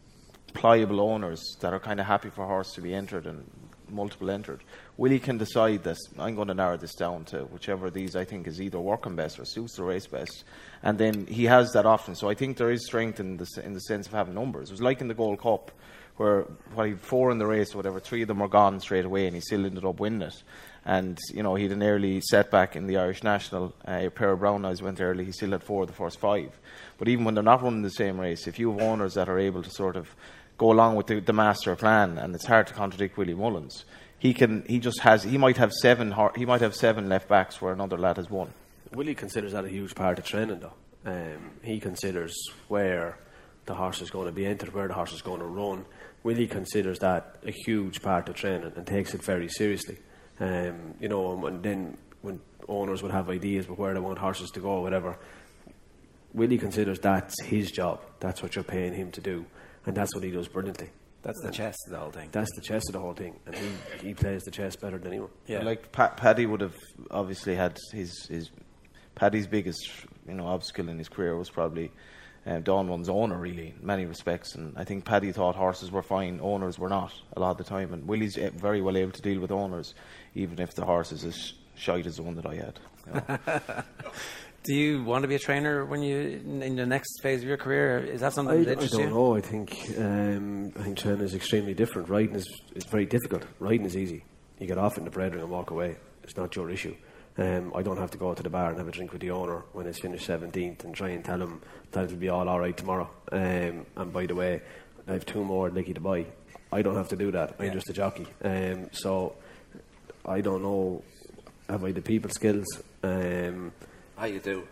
pliable owners that are kind of happy for a horse to be entered and multiple entered, Willie can decide that I'm going to narrow this down to whichever of these I think is either working best or suits the race best, and then he has that option. So I think there is strength in the in the sense of having numbers. It was like in the Gold Cup, where while he had four in the race or whatever, three of them were gone straight away, and he still ended up winning it. And you know, he had an early setback in the Irish National. Uh, a pair of brown eyes went early. He still had four of the first five. But even when they're not running the same race, if you have owners that are able to sort of go along with the, the master plan, and it's hard to contradict Willie Mullins. He can. He just has. He might have seven. He might have seven left backs where another lad has one. Willie considers that a huge part of training, though. Um, he considers where the horse is going to be entered, where the horse is going to run. Willie considers that a huge part of training and takes it very seriously. Um, you know, and then when owners would have ideas about where they want horses to go or whatever, Willie considers that's his job. That's what you're paying him to do, and that's what he does brilliantly. that's the chess of the whole thing. That's the chess of the whole thing, and he, he plays the chess better than anyone. Yeah. Like Pat, Paddy would have obviously had his his Paddy's biggest, you know, obstacle in his career was probably uh, Dawn Run's owner, really, in many respects. And I think Paddy thought horses were fine, owners were not a lot of the time. And Willie's uh, very well able to deal with owners, even if the horse is as shite as the one that I had. You know. Do you want to be a trainer when you in, in the next phase of your career? Is that something I, that interests I don't you? know. I think um, I think training is extremely different. Riding is is very difficult. Riding is easy. You get off in the bread ring and walk away. It's not your issue. Um, I don't have to go to the bar and have a drink with the owner when it's finished seventeenth and try and tell him that it'll be all alright tomorrow. Um, and by the way, I have two more Licky to buy. I don't have to do that. I'm Yeah. just a jockey. Um, so I don't know. Have I the people skills? Um, How you do?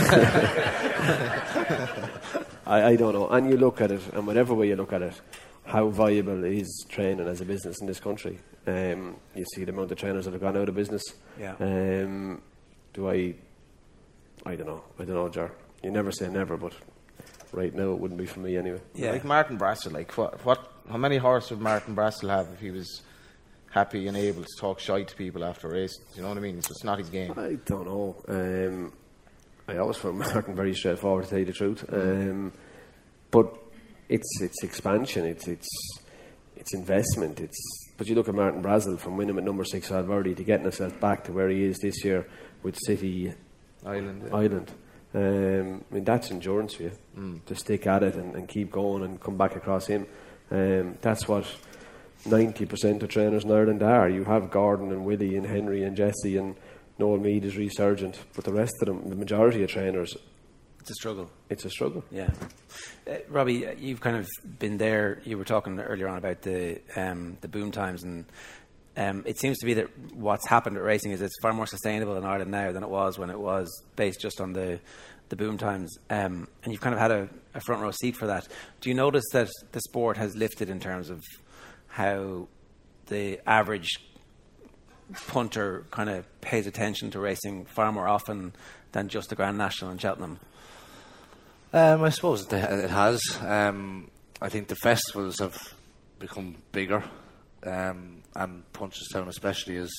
I, I don't know. And you look at it, and whatever way you look at it, how viable is training as a business in this country? Um, you see the amount of trainers that have gone out of business. Yeah. Um, do I? I don't know. I don't know, Jar. You never say never, but right now it wouldn't be for me anyway. Yeah. Like Martin Brassel, like what, what, how many horses would Martin Brassel have if he was happy and able to talk shite to people after a race? Do you know what I mean? It's just not his game. I don't know. Um, I always found Martin very straightforward, to tell you the truth. Um, but it's it's expansion. It's it's it's investment. It's but you look at Martin Brassel from winning at number six Alverdi to getting himself back to where he is this year with City Island. Yeah. Island. Um, I mean, that's endurance for you Mm. to stick at it and, and keep going and come back across him. Um, that's what ninety percent of trainers in Ireland are. You have Gordon and Willie and Henry and Jesse and Noel Meade is resurgent, but the rest of them, the majority of trainers, It's a struggle. it's a struggle. Yeah. Uh, Robbie, uh, you've kind of been there. You were talking earlier on about the um, the boom times, and um, it seems to be that what's happened at racing is it's far more sustainable in Ireland now than it was when it was based just on the, the boom times. Um, and you've kind of had a, a front row seat for that. Do you notice that the sport has lifted in terms of how the average punter kind of pays attention to racing far more often than just the Grand National in Cheltenham? Um, I suppose it, it has. Um, I think the festivals have become bigger, um, and Punchestown especially is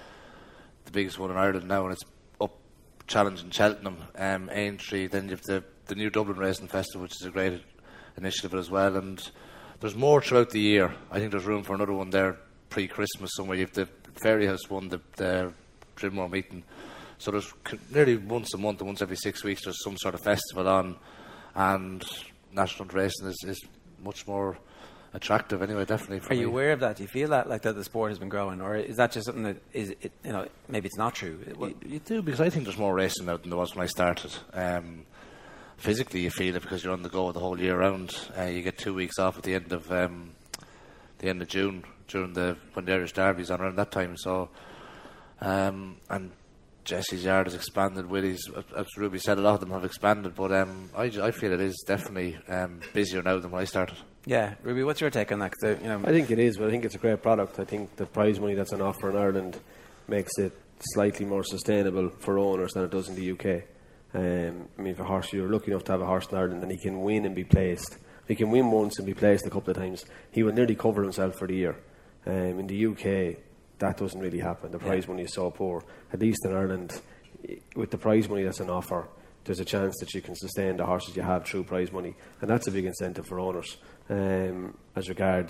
the biggest one in Ireland now, and it's up challenging Cheltenham, um, Aintree. Then you have the, the new Dublin Racing Festival, which is a great initiative as well. And there's more throughout the year. I think there's room for another one there pre-Christmas somewhere. You have the Fairy House one, the, the Drimore meeting. So there's c- nearly once a month and once every six weeks there's some sort of festival on, and national racing is, is much more attractive anyway, definitely. For Are you me. aware of that? Do you feel that, like, that the sport has been growing, or is that just something that is, it, you know, maybe it's not true? It- Well, you do, because I think there's more racing now than there was when I started. Um, physically, you feel it because you're on the go the whole year round. Uh, you get two weeks off at the end of um, the end of June during the when the Irish Derby's on around that time. So, um, and Jesse's yard has expanded. Willie's, as Ruby said, a lot of them have expanded. But um, I, I feel it is definitely um, busier now than when I started. Yeah, Ruby, what's your take on that? 'Cause, uh, you know, I think it is, but I think it's a great product. I think the prize money that's on offer in Ireland makes it slightly more sustainable for owners than it does in the U K. Um, I mean, if a horse, you're lucky enough to have a horse in Ireland and he can win and be placed. If he can win once and be placed a couple of times, he will nearly cover himself for the year. Um, in the U K, that doesn't really happen. The prize money is so poor. At least in Ireland, i- with the prize money that's on offer, there's a chance that you can sustain the horses you have through prize money, and that's a big incentive for owners. Um, as regards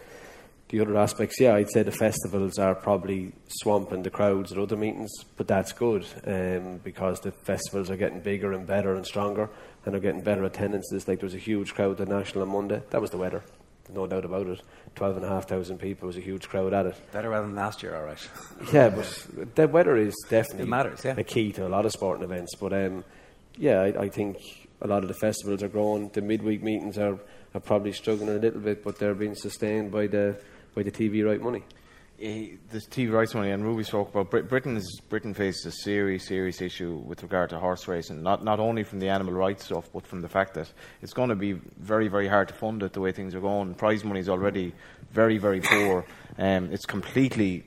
the other aspects, yeah, I'd say the festivals are probably swamping the crowds at other meetings, but that's good um, because the festivals are getting bigger and better and stronger, and are getting better attendances. Like there was a huge crowd at National on Monday. That was the weather, no doubt about it. Twelve and a half thousand people was a huge crowd at it. better weather than last year, all right. Yeah, but the weather is definitely It matters, yeah. a key to a lot of sporting events. But um, yeah, I, I think a lot of the festivals are growing. The midweek meetings are, are probably struggling a little bit, but they're being sustained by the by the T V right money. Eh, the T V rights money, and Ruby spoke about Brit- Britain's Britain faces a serious, serious issue with regard to horse racing. Not not only from the animal rights stuff, but from the fact that it's going to be very, very hard to fund it the way things are going. Prize money is already very, very poor. Um, it's completely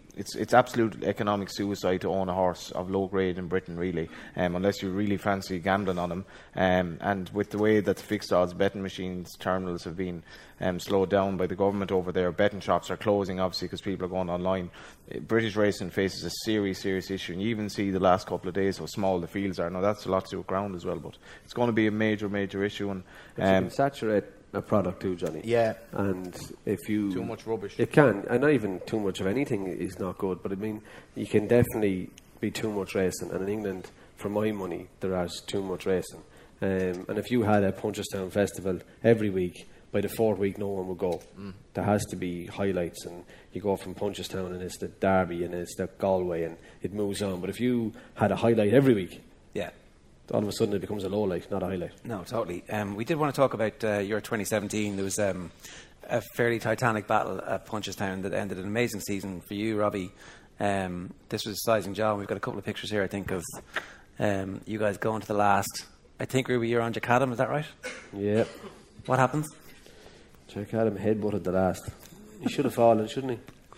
it's it's absolute economic suicide to own a horse of low grade in Britain, really, um, unless you really fancy gambling on them. Um, and with the way that the fixed odds betting machines terminals have been um, slowed down by the government over there, betting shops are closing, obviously, because people are going online. Uh, British racing faces a serious, serious issue. And you even see the last couple of days how small the fields are. Now, that's a lot to do with ground as well, but it's going to be a major, major issue. And um, you can saturate a product too, Johnny. Yeah. And if you... Too much rubbish. It can. And not even too much of anything is not good. But I mean, you can definitely be too much racing. And in England, for my money, there is too much racing. Um, and if you had a Punchestown festival every week, by the fourth week, no one would go. Mm. There has to be highlights. And you go from Punchestown and it's the Derby and it's the Galway and it moves on. But if you had a highlight every week... Yeah. all of a sudden it becomes a low light, not a highlight. No, totally. Um, we did want to talk about uh, your twenty seventeen. There was um, a fairly titanic battle at Punchestown that ended an amazing season for you, Robbie. Um, this was Sizing John. We've got a couple of pictures here, I think, of um, you guys going to the last. I think, Ruby, you're on Jack Adam, is that right? Yeah. What happens? Jack Adam headbutted the last. He should have fallen, shouldn't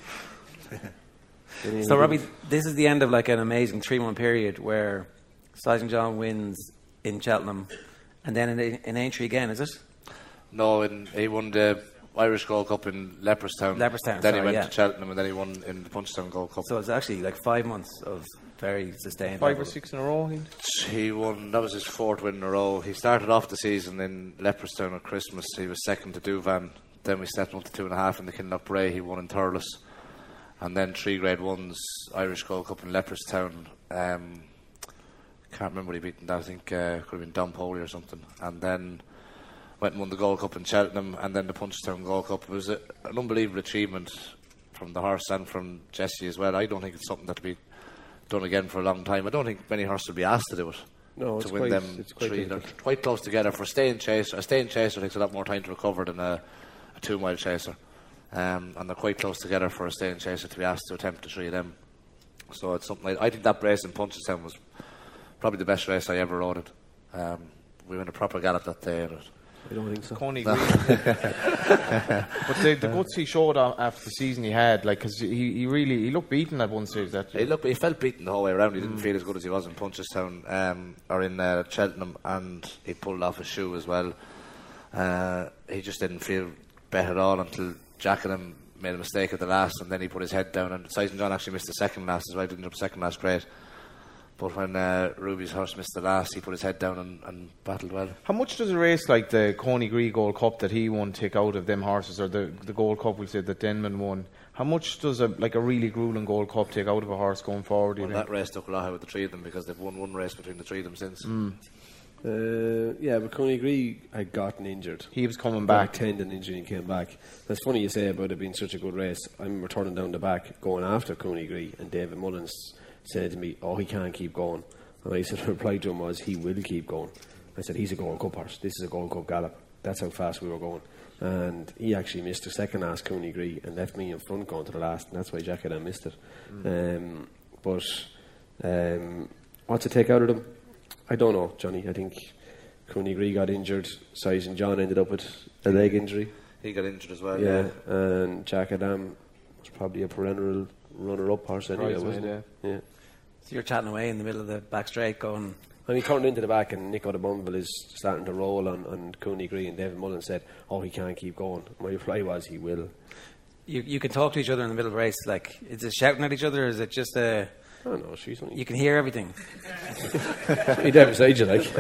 he? So, Robbie, this is the end of like an amazing three-month period where Sizing John wins in Cheltenham and then in, in Aintree again, is it? No, in, he won the Irish Gold Cup in Leopardstown. Leopardstown, Then sorry, he went yeah. to Cheltenham and then he won in the Punchestown Gold Cup. So it's actually like five months of very sustained. Five level. or six in a row, I think. He won, that was his fourth win in a row. He started off the season in Leopardstown at Christmas. He was second to Duvan. Then we stepped up to two and a half in the Kinloch Bray. He won in Thurles. And then three grade ones, Irish Gold Cup in Leopardstown. Um, can't remember what he beat in that. I think uh, could have been Dom Poley or something. And then went and won the Gold Cup in Cheltenham and then the Punchestown Gold Cup. It was a, an unbelievable achievement from the horse and from Jesse as well. I don't think it's something that'll be done again for a long time. I don't think many horses will be asked to do it. No, to it's win quite, them it's quite three. They're difficult. quite close together. For a staying chaser, a staying chaser takes a lot more time to recover than a, a two mile chaser. Um, and they're quite close together for a staying chaser to be asked to attempt the three of them. So it's something like, I think that race in Punchestown was probably the best race I ever rode it. Um, we went a proper gallop that day. And it, I don't think so. Coney Green. But the, the guts he showed a- after the season he had, like, because he, he really he looked beaten at one stage. That he looked, he felt beaten the whole way around. He didn't feel as good as he was in Punchestown um, or in uh, Cheltenham, and he pulled off his shoe as well. Uh, he just didn't feel better at all until Jack and him made a mistake at the last, and then he put his head down. And Sizing John actually missed the second last as well. Didn't jump second last great. But when uh, Ruby's horse missed the last, he put his head down and, and battled well. How much does a race like the Coney Gree Gold Cup that he won take out of them horses, or the the Gold Cup we'll say that Denman won? How much does a like a really grueling Gold Cup take out of a horse going forward? Do you Well, think? that race took a lot out of the three of them because they've won one race between the three of them since. Mm. Uh, yeah, but Coney Gree had gotten injured. He was coming Back back. tendon injury and came back. That's funny you say about it being such a good race. I'm returning down the back going after Coney Gree, and David Mullins said to me, "Oh, he can't keep going." And I said, the reply to him was, "He will keep going." I said, "He's a Gold Cup horse. This is a Gold Cup gallop." That's how fast we were going. And he actually missed the second last Coney Gree and left me in front going to the last, and that's why Jack and I missed it. Mm. Um, but um, what to take out of them? I don't know, Johnny. I think Coney Gree got injured. Sizing John ended up with a leg injury. He got injured as well. Yeah, Yeah. and Jack Adam was probably a perennial runner-up horse anyway, Right, wasn't yeah. it? Yeah. So you're chatting away in the middle of the back straight going... And he turned into the back, and Nico de Bumville is starting to roll on, on Coney Gree, and David Mullen said, "Oh, he can't keep going." My reply was, "He will." You you can talk to each other in the middle of the race. Like, is it shouting at each other, or is it just a... I don't know, she's only... You can hear everything. He'd have beside you, like.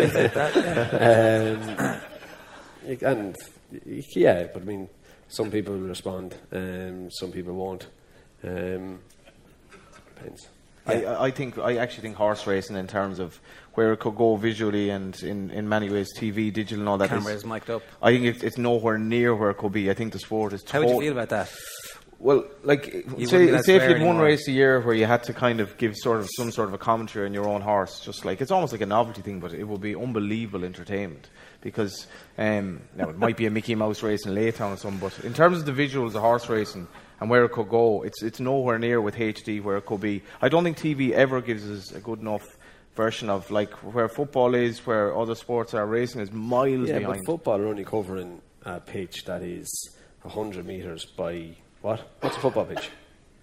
That, yeah. um, you- and, yeah, but I mean, some people will respond, um, some people won't. Um, depends. I, I think I actually think horse racing in terms of where it could go visually and in, in many ways T V, digital, and all that. Camera is, is mic'd up. I think it, it's nowhere near where it could be. I think the sport is. How would you feel about that? Well, like You say, wouldn't be say that if you square had one anymore. race a year where you had to kind of give sort of some sort of a commentary on your own horse, just like it's almost like a novelty thing, but it would be unbelievable entertainment because um, now it might be a Mickey Mouse race in Laytown or something, but in terms of the visuals of horse racing and where it could go, it's it's nowhere near with H D where it could be. I don't think T V ever gives us a good enough version of like where football is, where other sports are. Racing is miles Yeah, behind. but football are only covering a pitch that is one hundred metres by... What? What's a football pitch?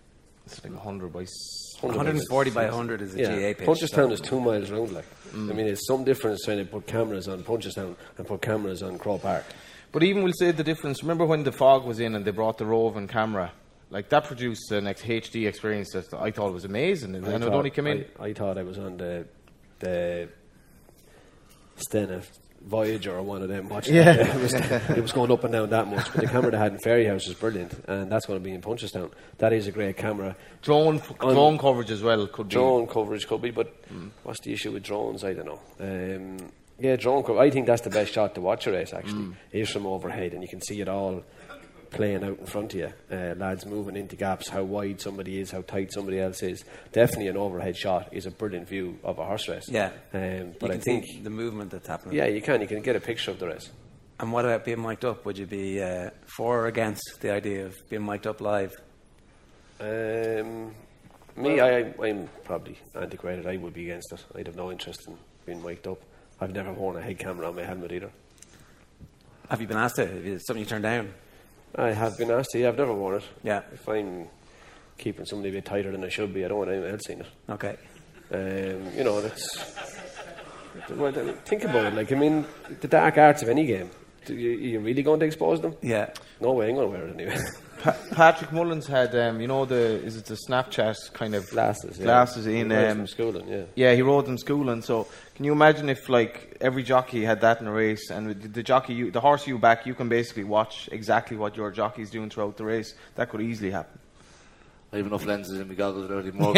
It's like one hundred by... one hundred forty by one hundred is a yeah. G A pitch. Punchestown is two miles round, like. Mm. I mean, it's some difference trying to put cameras on Punchestown and put cameras on Crow Park. But even we'll say the difference. Remember when the fog was in and they brought the roving camera? Like, that produced an H D experience that I thought was amazing. And it only came in... I, I thought I was on the... the Stena Voyager or one of them watching yeah. it. It, was, it was going up and down that much, but the camera they had in Ferryhouse is brilliant, and that's going to be in Punchestown. That is a great camera. Drone drone coverage as well could drone be. Drone coverage could be, but mm. what's the issue with drones? I don't know. Um, yeah, drone coverage. I think that's the best shot to watch a race, actually, mm. is from overhead, and you can see it all playing out in front of you. Uh, lads moving into gaps, how wide somebody is, how tight somebody else is. Definitely an overhead shot is a brilliant view of a horse race. Yeah, um, but you can I think see the movement that's happening. Yeah, you can. You can get a picture of the race. And what about being mic'd up? Would you be uh, for or against the idea of being mic'd up live? Um, me, I, I'm probably antiquated. I would be against it. I'd have no interest in being mic'd up. I've never worn a head camera on my helmet either. Have you been asked to? Is it something you turned down? I have been asked to. Yeah, I've never worn it. Yeah. If I'm keeping somebody a bit tighter than I should be, I don't want anyone else seeing it. Okay. Um, you know, that's... Well, think about it. Like, I mean, the dark arts of any game. Do you, are you really going to expose them? Yeah. No way, I'm going to wear it anyway. Pa- Patrick Mullins had, um, you know, the is it the Snapchat kind of glasses? Yeah. Glasses in um, schooling, yeah. Yeah, he rode them schooling. So, can you imagine if like every jockey had that in a race, and the, the jockey, you, the horse you back, you can basically watch exactly what your jockey's doing throughout the race. That could easily happen. I have enough lenses in my goggles already. More.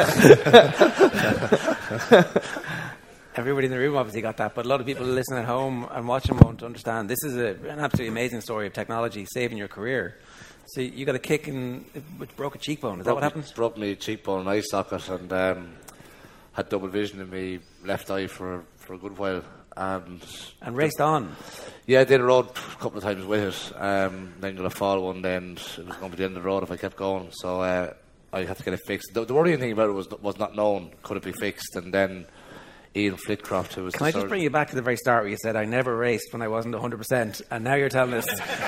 Everybody in the room obviously got that, but a lot of people listening at home and watching won't understand. This is a, an absolutely amazing story of technology saving your career. So you got a kick and it broke a cheekbone. Is broke that what happened? Me, broke me cheekbone and eye socket, and um, had double vision in my left eye for for a good while. And and raced on. Yeah, I did a road a couple of times with it. Um, then got a fall one day, and it was going to be the end of the road if I kept going. So uh, I had to get it fixed. The, the worrying thing about it was was not known. Could it be fixed? And then Ian Flitcroft, who was Can I just bring you back to the very start where you said I never raced when I wasn't one hundred percent, and now you're telling us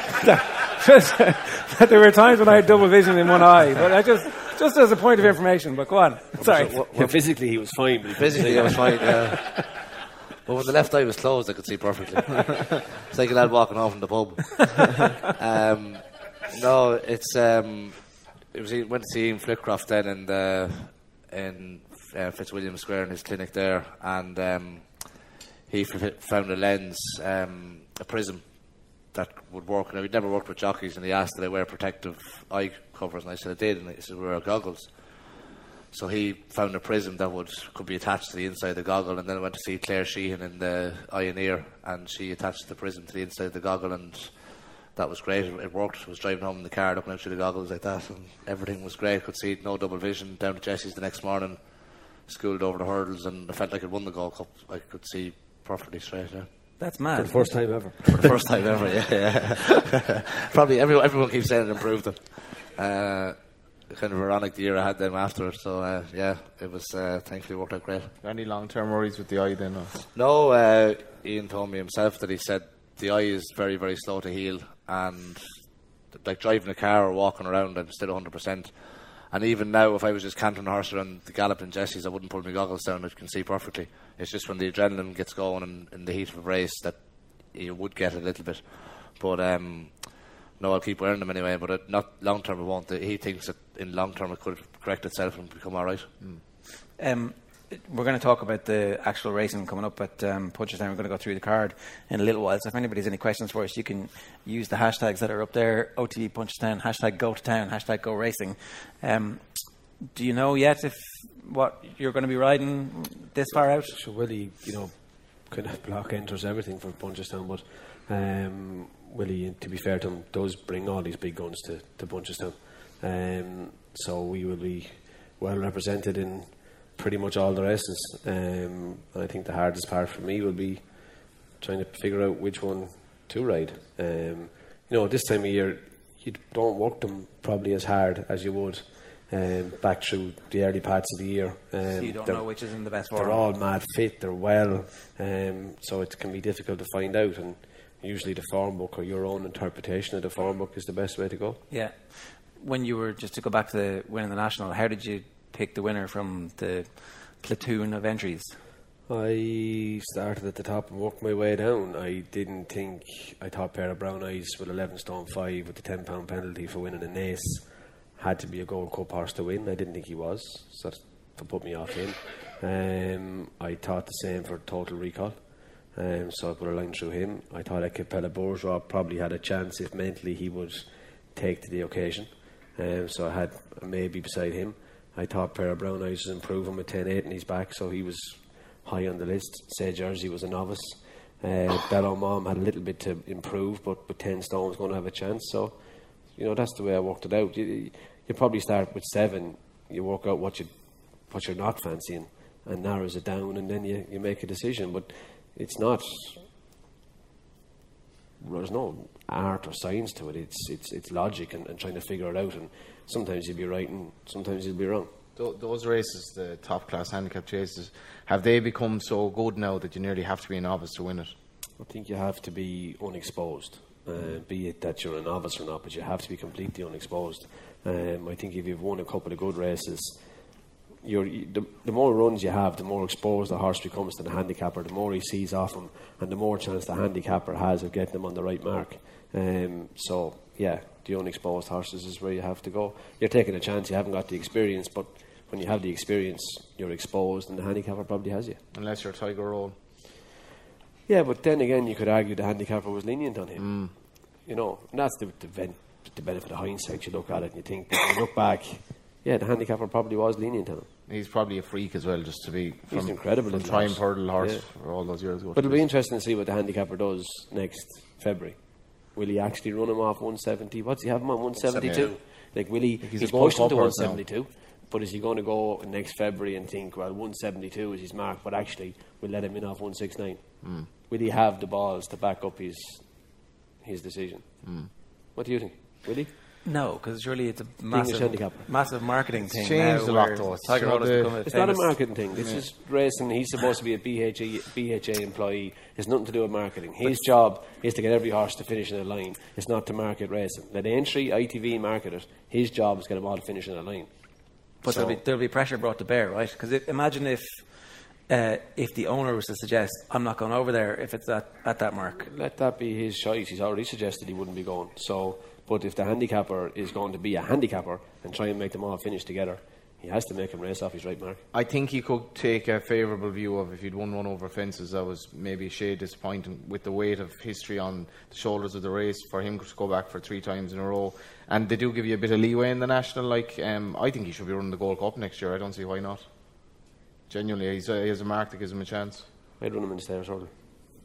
that, that there were times when I had double vision in one eye. But I just, just as a point of information. But go on. Sorry. Well, well, physically he was fine. But physically he was fine. Yeah. But when the left eye was closed, I could see perfectly. It's like a lad walking home from the pub. um, no, it's um, it was went to see Ian Flitcroft then in the in. Uh, Fitzwilliam Square in his clinic there, and um, he f- found a lens, um, a prism that would work. Now, he'd never worked with jockeys, and he asked did I wear protective eye covers, and I said I did, and he said we wear goggles. So he found a prism that would could be attached to the inside of the goggle, and then I went to see Claire Sheehan in the Eye and Ear, and she attached the prism to the inside of the goggle, and that was great. It, it worked. I was driving home in the car, looking out through the goggles like that, and everything was great. Could see no double vision. Down to Jesse's the next morning, schooled over the hurdles, and I felt like I'd won the Gold Cup. I could see perfectly straight. Yeah. That's mad. For the first time ever. For the first time ever, yeah. yeah. Probably everyone, everyone keeps saying it improved them. Uh, kind of ironic the year I had them after it. So, uh, yeah, it was uh, thankfully worked out great. Any long-term worries with the eye then? Or? No, uh, Ian told me himself that he said the eye is very, very slow to heal, and like driving a car or walking around, I'm still one hundred percent. And even now, if I was just cantering a horse around the gallop in Jesse's, I wouldn't pull my goggles down. I can see perfectly. It's just when the adrenaline gets going and in the heat of a race that you would get a little bit. But um, no, I'll keep wearing them anyway. But it, not long term, it won't. He thinks that in long term it could correct itself and become all right. Mm. Um, we're going to talk about the actual racing coming up at um, Punchestown. We're going to go through the card in a little while. So if anybody has any questions for us, you can use the hashtags that are up there: O T V Punchestown, hashtag Go to Town, hashtag Go Racing. Um, do you know yet if what you're going to be riding this far out? So Willie, you know, kind of block enters everything for Punchestown, but um, Willie, to be fair to him, does bring all these big guns to, to Punchestown. Um, so we will be well represented in pretty much all the races. Um, I think the hardest part for me will be trying to figure out which one to ride. Um, you know, this time of year, you don't work them probably as hard as you would um, back through the early parts of the year. Um, so you don't know which is in the best form. They're all mad fit, they're well, um, so it can be difficult to find out, and usually the form book or your own interpretation of the form book is the best way to go. Yeah. when you were, just to go back to the winning the national, how did you pick the winner from the platoon of entries? I started at the top and worked my way down. I didn't think, I thought Pair of Brown Eyes with eleven stone five with the ten pound penalty for winning an ace had to be a Gold Cup horse to win. I didn't think he was, so that put me off him. Um, I thought the same for Total Recall, um, so I put a line through him. I thought that Capella Bourgeois probably had a chance if mentally he would take to the occasion, um, so I had a maybe beside him. I thought Pair of Brown Eyes was improving with ten eight in his back, so he was high on the list. Say Jersey was a novice. Uh, Bello Mom had a little bit to improve, but with ten stone was going to have a chance. So, you know, that's the way I worked it out. You, you probably start with seven. You work out what you what you're not fancying, and narrows it down, and then you, you make a decision. But it's not. There's no art or science to it. It's it's it's logic and, and trying to figure it out. And sometimes you'll be right, and sometimes you'll be wrong. Those races, the top class handicap chases, have they become so good now that you nearly have to be a novice to win it? I think you have to be unexposed, uh, be it that you're a novice or not, but you have to be completely unexposed. Um, I think if you've won a couple of good races, you're, you, the, the more runs you have, the more exposed the horse becomes to the handicapper, the more he sees off him, and the more chance the handicapper has of getting him on the right mark. Um, so, yeah, the unexposed horses is where you have to go. You're taking a chance, you haven't got the experience, but when you have the experience, you're exposed, and the handicapper probably has you. Unless you're Tiger Roll. Yeah, but then again, you could argue the handicapper was lenient on him. Mm. You know, and that's the, the, ven- the benefit of hindsight. You look at it and you think, if you look back, yeah, the handicapper probably was lenient on him. He's probably a freak as well, just to be from, He's incredible. from Triumph Hurdle horse yeah. for all those years ago. But it'll be interesting to see what the handicapper does next February. Will he actually run him off one seventy? What's he have him on one seventy-two? Like, will he? He's, he's pushed him to one seventy-two. But is he going to go next February and think, well, one seventy-two is his mark, but actually we'll let him in off one sixty-nine? Mm. Will he have the balls to back up his his decision? Mm. What do you think? Will he? No, because surely it's a English massive, handicapper. massive marketing It's thing. changed now a lot, where though. It's Tiger so Roll has the- become a It's not a famous- marketing thing. This Yeah. is racing. He's supposed to be a B H A, B H A employee. It's nothing to do with marketing. His job is to get every horse to finish in a line. It's not to market racing. Let Entry, I T V market it. His job is to get them all to finish in a line. But So- there'll, be, there'll be pressure brought to bear, right? Because imagine if uh, if the owner was to suggest, I'm not going over there if it's at, at that mark. Let that be his choice. He's already suggested he wouldn't be going. So, but if the handicapper is going to be a handicapper and try and make them all finish together, he has to make him race off his right mark. I think he could take a favourable view of if he'd won one over fences. That was maybe a shade disappointing with the weight of history on the shoulders of the race for him to go back for three times in a row. And they do give you a bit of leeway in the national. Like um, I think he should be running the Gold Cup next year. I don't see why not. Genuinely, he's a, he has a mark that gives him a chance. I'd run him in the Stayers Hurdle.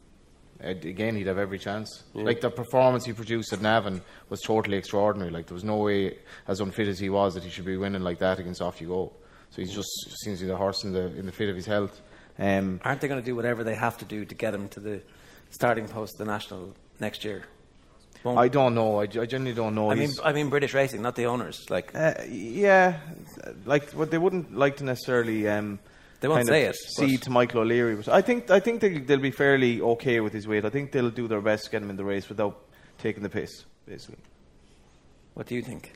Uh, again, he'd have every chance. Yeah. Like the performance he produced at Navan was totally extraordinary. Like there was no way, as unfit as he was, that he should be winning like that against Off You Go. So he just seems to be the horse in the in the fit of his health. Um, Aren't they going to do whatever they have to do to get him to the starting post of the national next year? Won't- I don't know. I, I genuinely don't know. I mean, He's- I mean British racing, not the owners. Like Uh, yeah, like what they wouldn't like to necessarily. Um, They won't kind say of it, See but- to Michael O'Leary, but I think I think they'll, they'll be fairly okay with his weight. I think they'll do their best to get him in the race without taking the piss, basically. what do you think?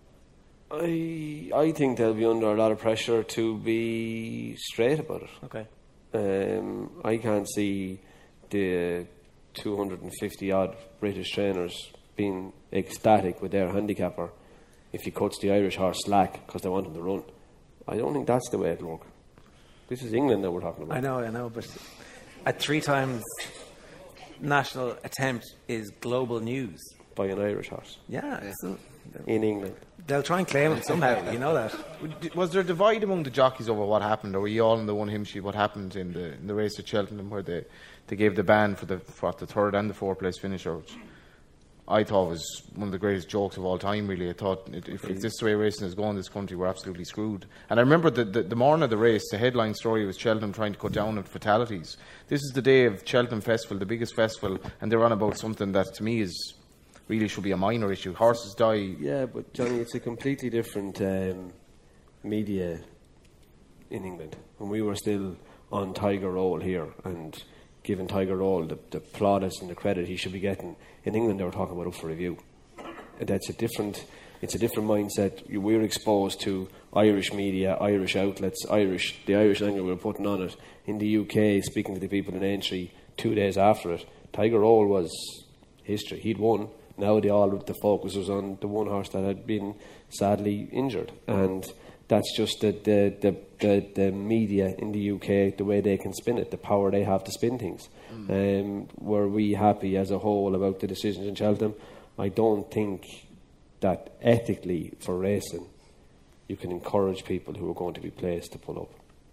I I think they'll be under a lot of pressure to be straight about it. Okay. Um, I can't see the two hundred fifty odd British trainers being ecstatic with their handicapper if he cuts the Irish horse slack because they want him to run. I don't think that's the way it'll work. This is England that we're talking about. I know, I know, but a three times national attempt is global news. By an Irish horse Yeah, so in England. they'll try and claim it somehow. You know that. Was there a divide among the jockeys over what happened, or were you all in the one hymn sheet? What happened in the in the race at Cheltenham, where they, they gave the ban for the for what, the third and the fourth place finisher, which I thought was one of the greatest jokes of all time. Really, I thought if, if this is the way racing is going in this country, we're absolutely screwed. And I remember the, the the morning of the race, the headline story was Cheltenham trying to cut down on fatalities. This is the day of Cheltenham Festival, the biggest festival, and they're on about something that to me is really should be a minor issue. Horses die. Yeah, but Johnny, it's a completely different um, media in England. When we were still on Tiger Roll here and giving Tiger Roll the, the plaudits and the credit he should be getting, in England they were talking about up for review. And that's a different it's a different mindset. You- We're exposed to Irish media, Irish outlets, Irish the Irish angle we're putting on it. In the U K, speaking to the people in Aintree two days after it, Tiger Roll was history. He'd won. Now the all the focus was on the one horse that had been sadly injured, and that's just the the, the, the, the media in the U K, the way they can spin it, the power they have to spin things. Mm. Um, were we happy as a whole about the decisions in Cheltenham? I don't think that ethically for racing you can encourage people who are going to be placed to pull up.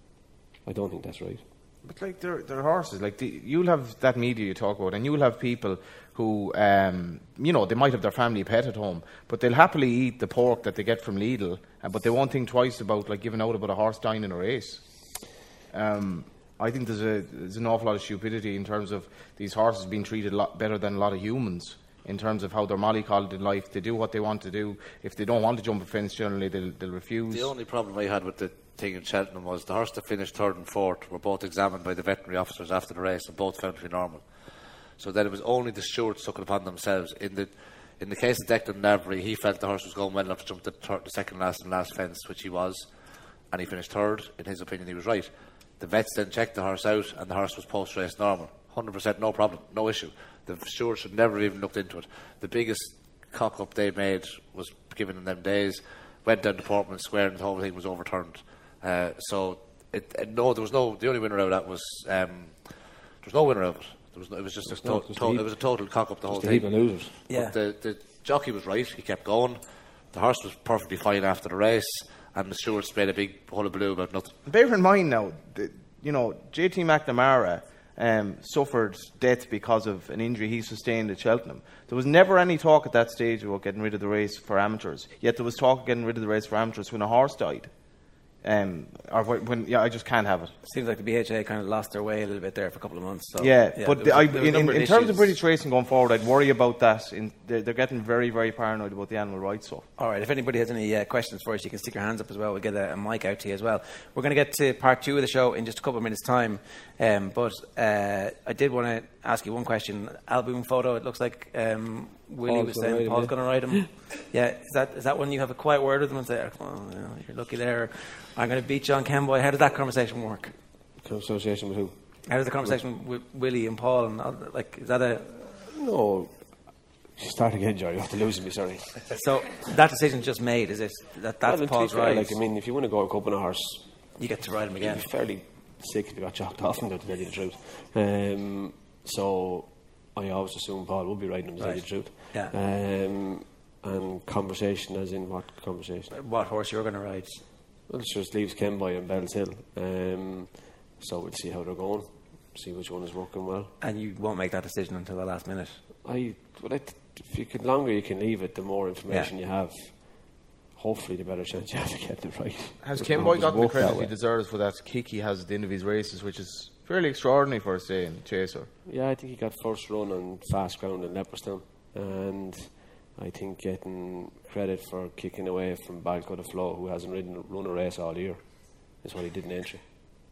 I don't think that's right. But like they're, they're horses. Like the, you'll have that media you talk about, and you'll have people who, um, you know, they might have their family pet at home, but they'll happily eat the pork that they get from Lidl, uh, but they won't think twice about like giving out about a horse dying in a race. Um, I think there's a there's an awful lot of stupidity in terms of these horses being treated a lot better than a lot of humans. In terms of how they're mollycoddled in life, they do what they want to do. If they don't want to jump a fence, generally they'll, they'll refuse. The only problem I had with the thing in Cheltenham was the horse that finished third and fourth were both examined by the veterinary officers after the race and both found to be normal. So then it was only the stewards took it upon themselves. In the in the case of Declan Lavery, he felt the horse was going well enough to jump the, third, the second last and last fence, which he was, and he finished third. In his opinion, he was right. The vets then checked the horse out, and the horse was post-race normal. one hundred percent no problem, no issue. The stewards should never even looked into it. The biggest cock-up they made was given in them days, went down to Portman Square, and the whole thing was overturned. Uh, so, it, uh, no, there was no. The only winner out of that was um, there was no winner out of it. There was no, it was just a no, to, just to, a heap, it was a total cock-up the whole just thing. A heap of losers. Yeah. But the, the jockey was right. He kept going. The horse was perfectly fine after the race, and the stewards made a big hullabaloo about nothing. Bear in mind now, that, you know, J T McNamara um, suffered death because of an injury he sustained at Cheltenham. There was never any talk at that stage about getting rid of the race for amateurs. Yet there was talk of getting rid of the race for amateurs when a horse died. Um, or when, when, yeah, I just can't have it. Seems like the B H A kind of lost their way a little bit there for a couple of months. So, yeah, yeah, but there was, I, there was in, a in, number in of terms of issues. British racing going forward, I'd worry about that. In, they're, they're getting very, very paranoid about the animal rights stuff. All right, if anybody has any uh, questions for us, you can stick your hands up as well. We'll get a, a mic out to you as well. We're going to get to part two of the show in just a couple of minutes' time. Um, but uh, I did want to ask you one question. Album photo, it looks like um, Willie Paul's was gonna saying ride him, Paul's yeah. going to ride him. Yeah, is that is that when you have a quiet word with him and say, oh, you know, you're lucky there, I'm going to beat John Kemboy? How does that conversation work? Association with who? How does the conversation with Willie and Paul, and all, like, is that a... No. Start again, Joe. You have to lose me, sorry. So that decision's just made, is it? That, that's Well, to be Paul's fair, right. Like, I mean, if you want to go a cup on a horse, You get to ride him you'd again. be fairly sick if you got chopped off, and to tell you the truth. Um, so I always assume Paul would be riding him, to tell you the truth. Yeah. Um, and conversation, as in what conversation? What horse you're going to ride? Well, it just leaves Kenboy and Bells Hill. Um, so we'll see how they're going, see which one is working well. And you won't make that decision until the last minute. I, well, I, if you can, longer you can leave it, the more information Yeah. you have. Hopefully, the better chance you have to get it right. Has It Kim always Boy got the worked that credit he way. deserves for that kick he has at the end of his races, which is fairly extraordinary for a say in Chaser? Yeah, I think he got first run on fast ground in Leopardstown, and I think getting credit for kicking away from Balco de Flo, who hasn't ridden run a race all year, is what he did in entry.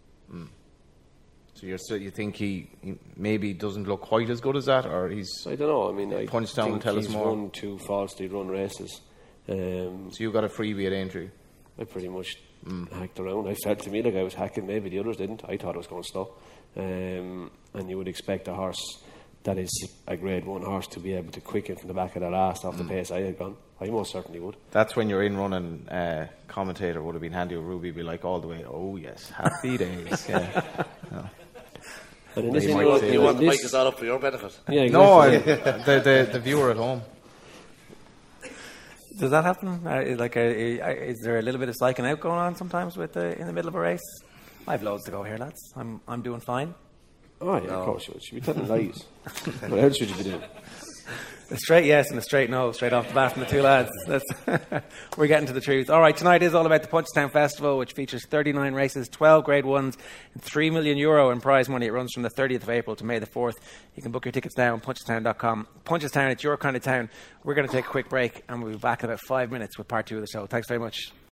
So you're, so you think he, he maybe doesn't look quite as good as that, or he's... So I don't know. I mean, I Punch down think and tell us he's more. run two falsely run races. Um, So you got a freebie at entry. I pretty much hacked around. I felt to me like I was hacking. Maybe the others didn't. I thought it was going slow. Um, and you would expect a horse that is a grade one horse to be able to quicken from the back of the last off the pace I had gone. I most certainly would. That's when your in-running uh, commentator would have been handy with Ruby, be like all the way, oh yes, happy days. Yeah. And in They this might in-run- say You in want the this- mic is all up for your benefit. Yeah, exactly. No, I, the, the, the viewer at home. Does that happen? Uh, like, uh, uh, is there a little bit of psyching out going on sometimes with uh, in the middle of a race? I've loads to go here, lads. I'm I'm doing fine. Oh, yeah, of course you would. You'd be telling lies. What else would you be doing? A straight yes and a straight no, straight off the bat from the two lads. That's we're getting to the truth. All right, tonight is all about the Punchestown Festival, which features thirty-nine races, twelve Grade Ones, and three million euro in prize money. It runs from the thirtieth of April to May the fourth. You can book your tickets now on punchestown dot com. Punchestown, it's your kind of town. We're going to take a quick break, and we'll be back in about five minutes with part two of the show. Thanks very much.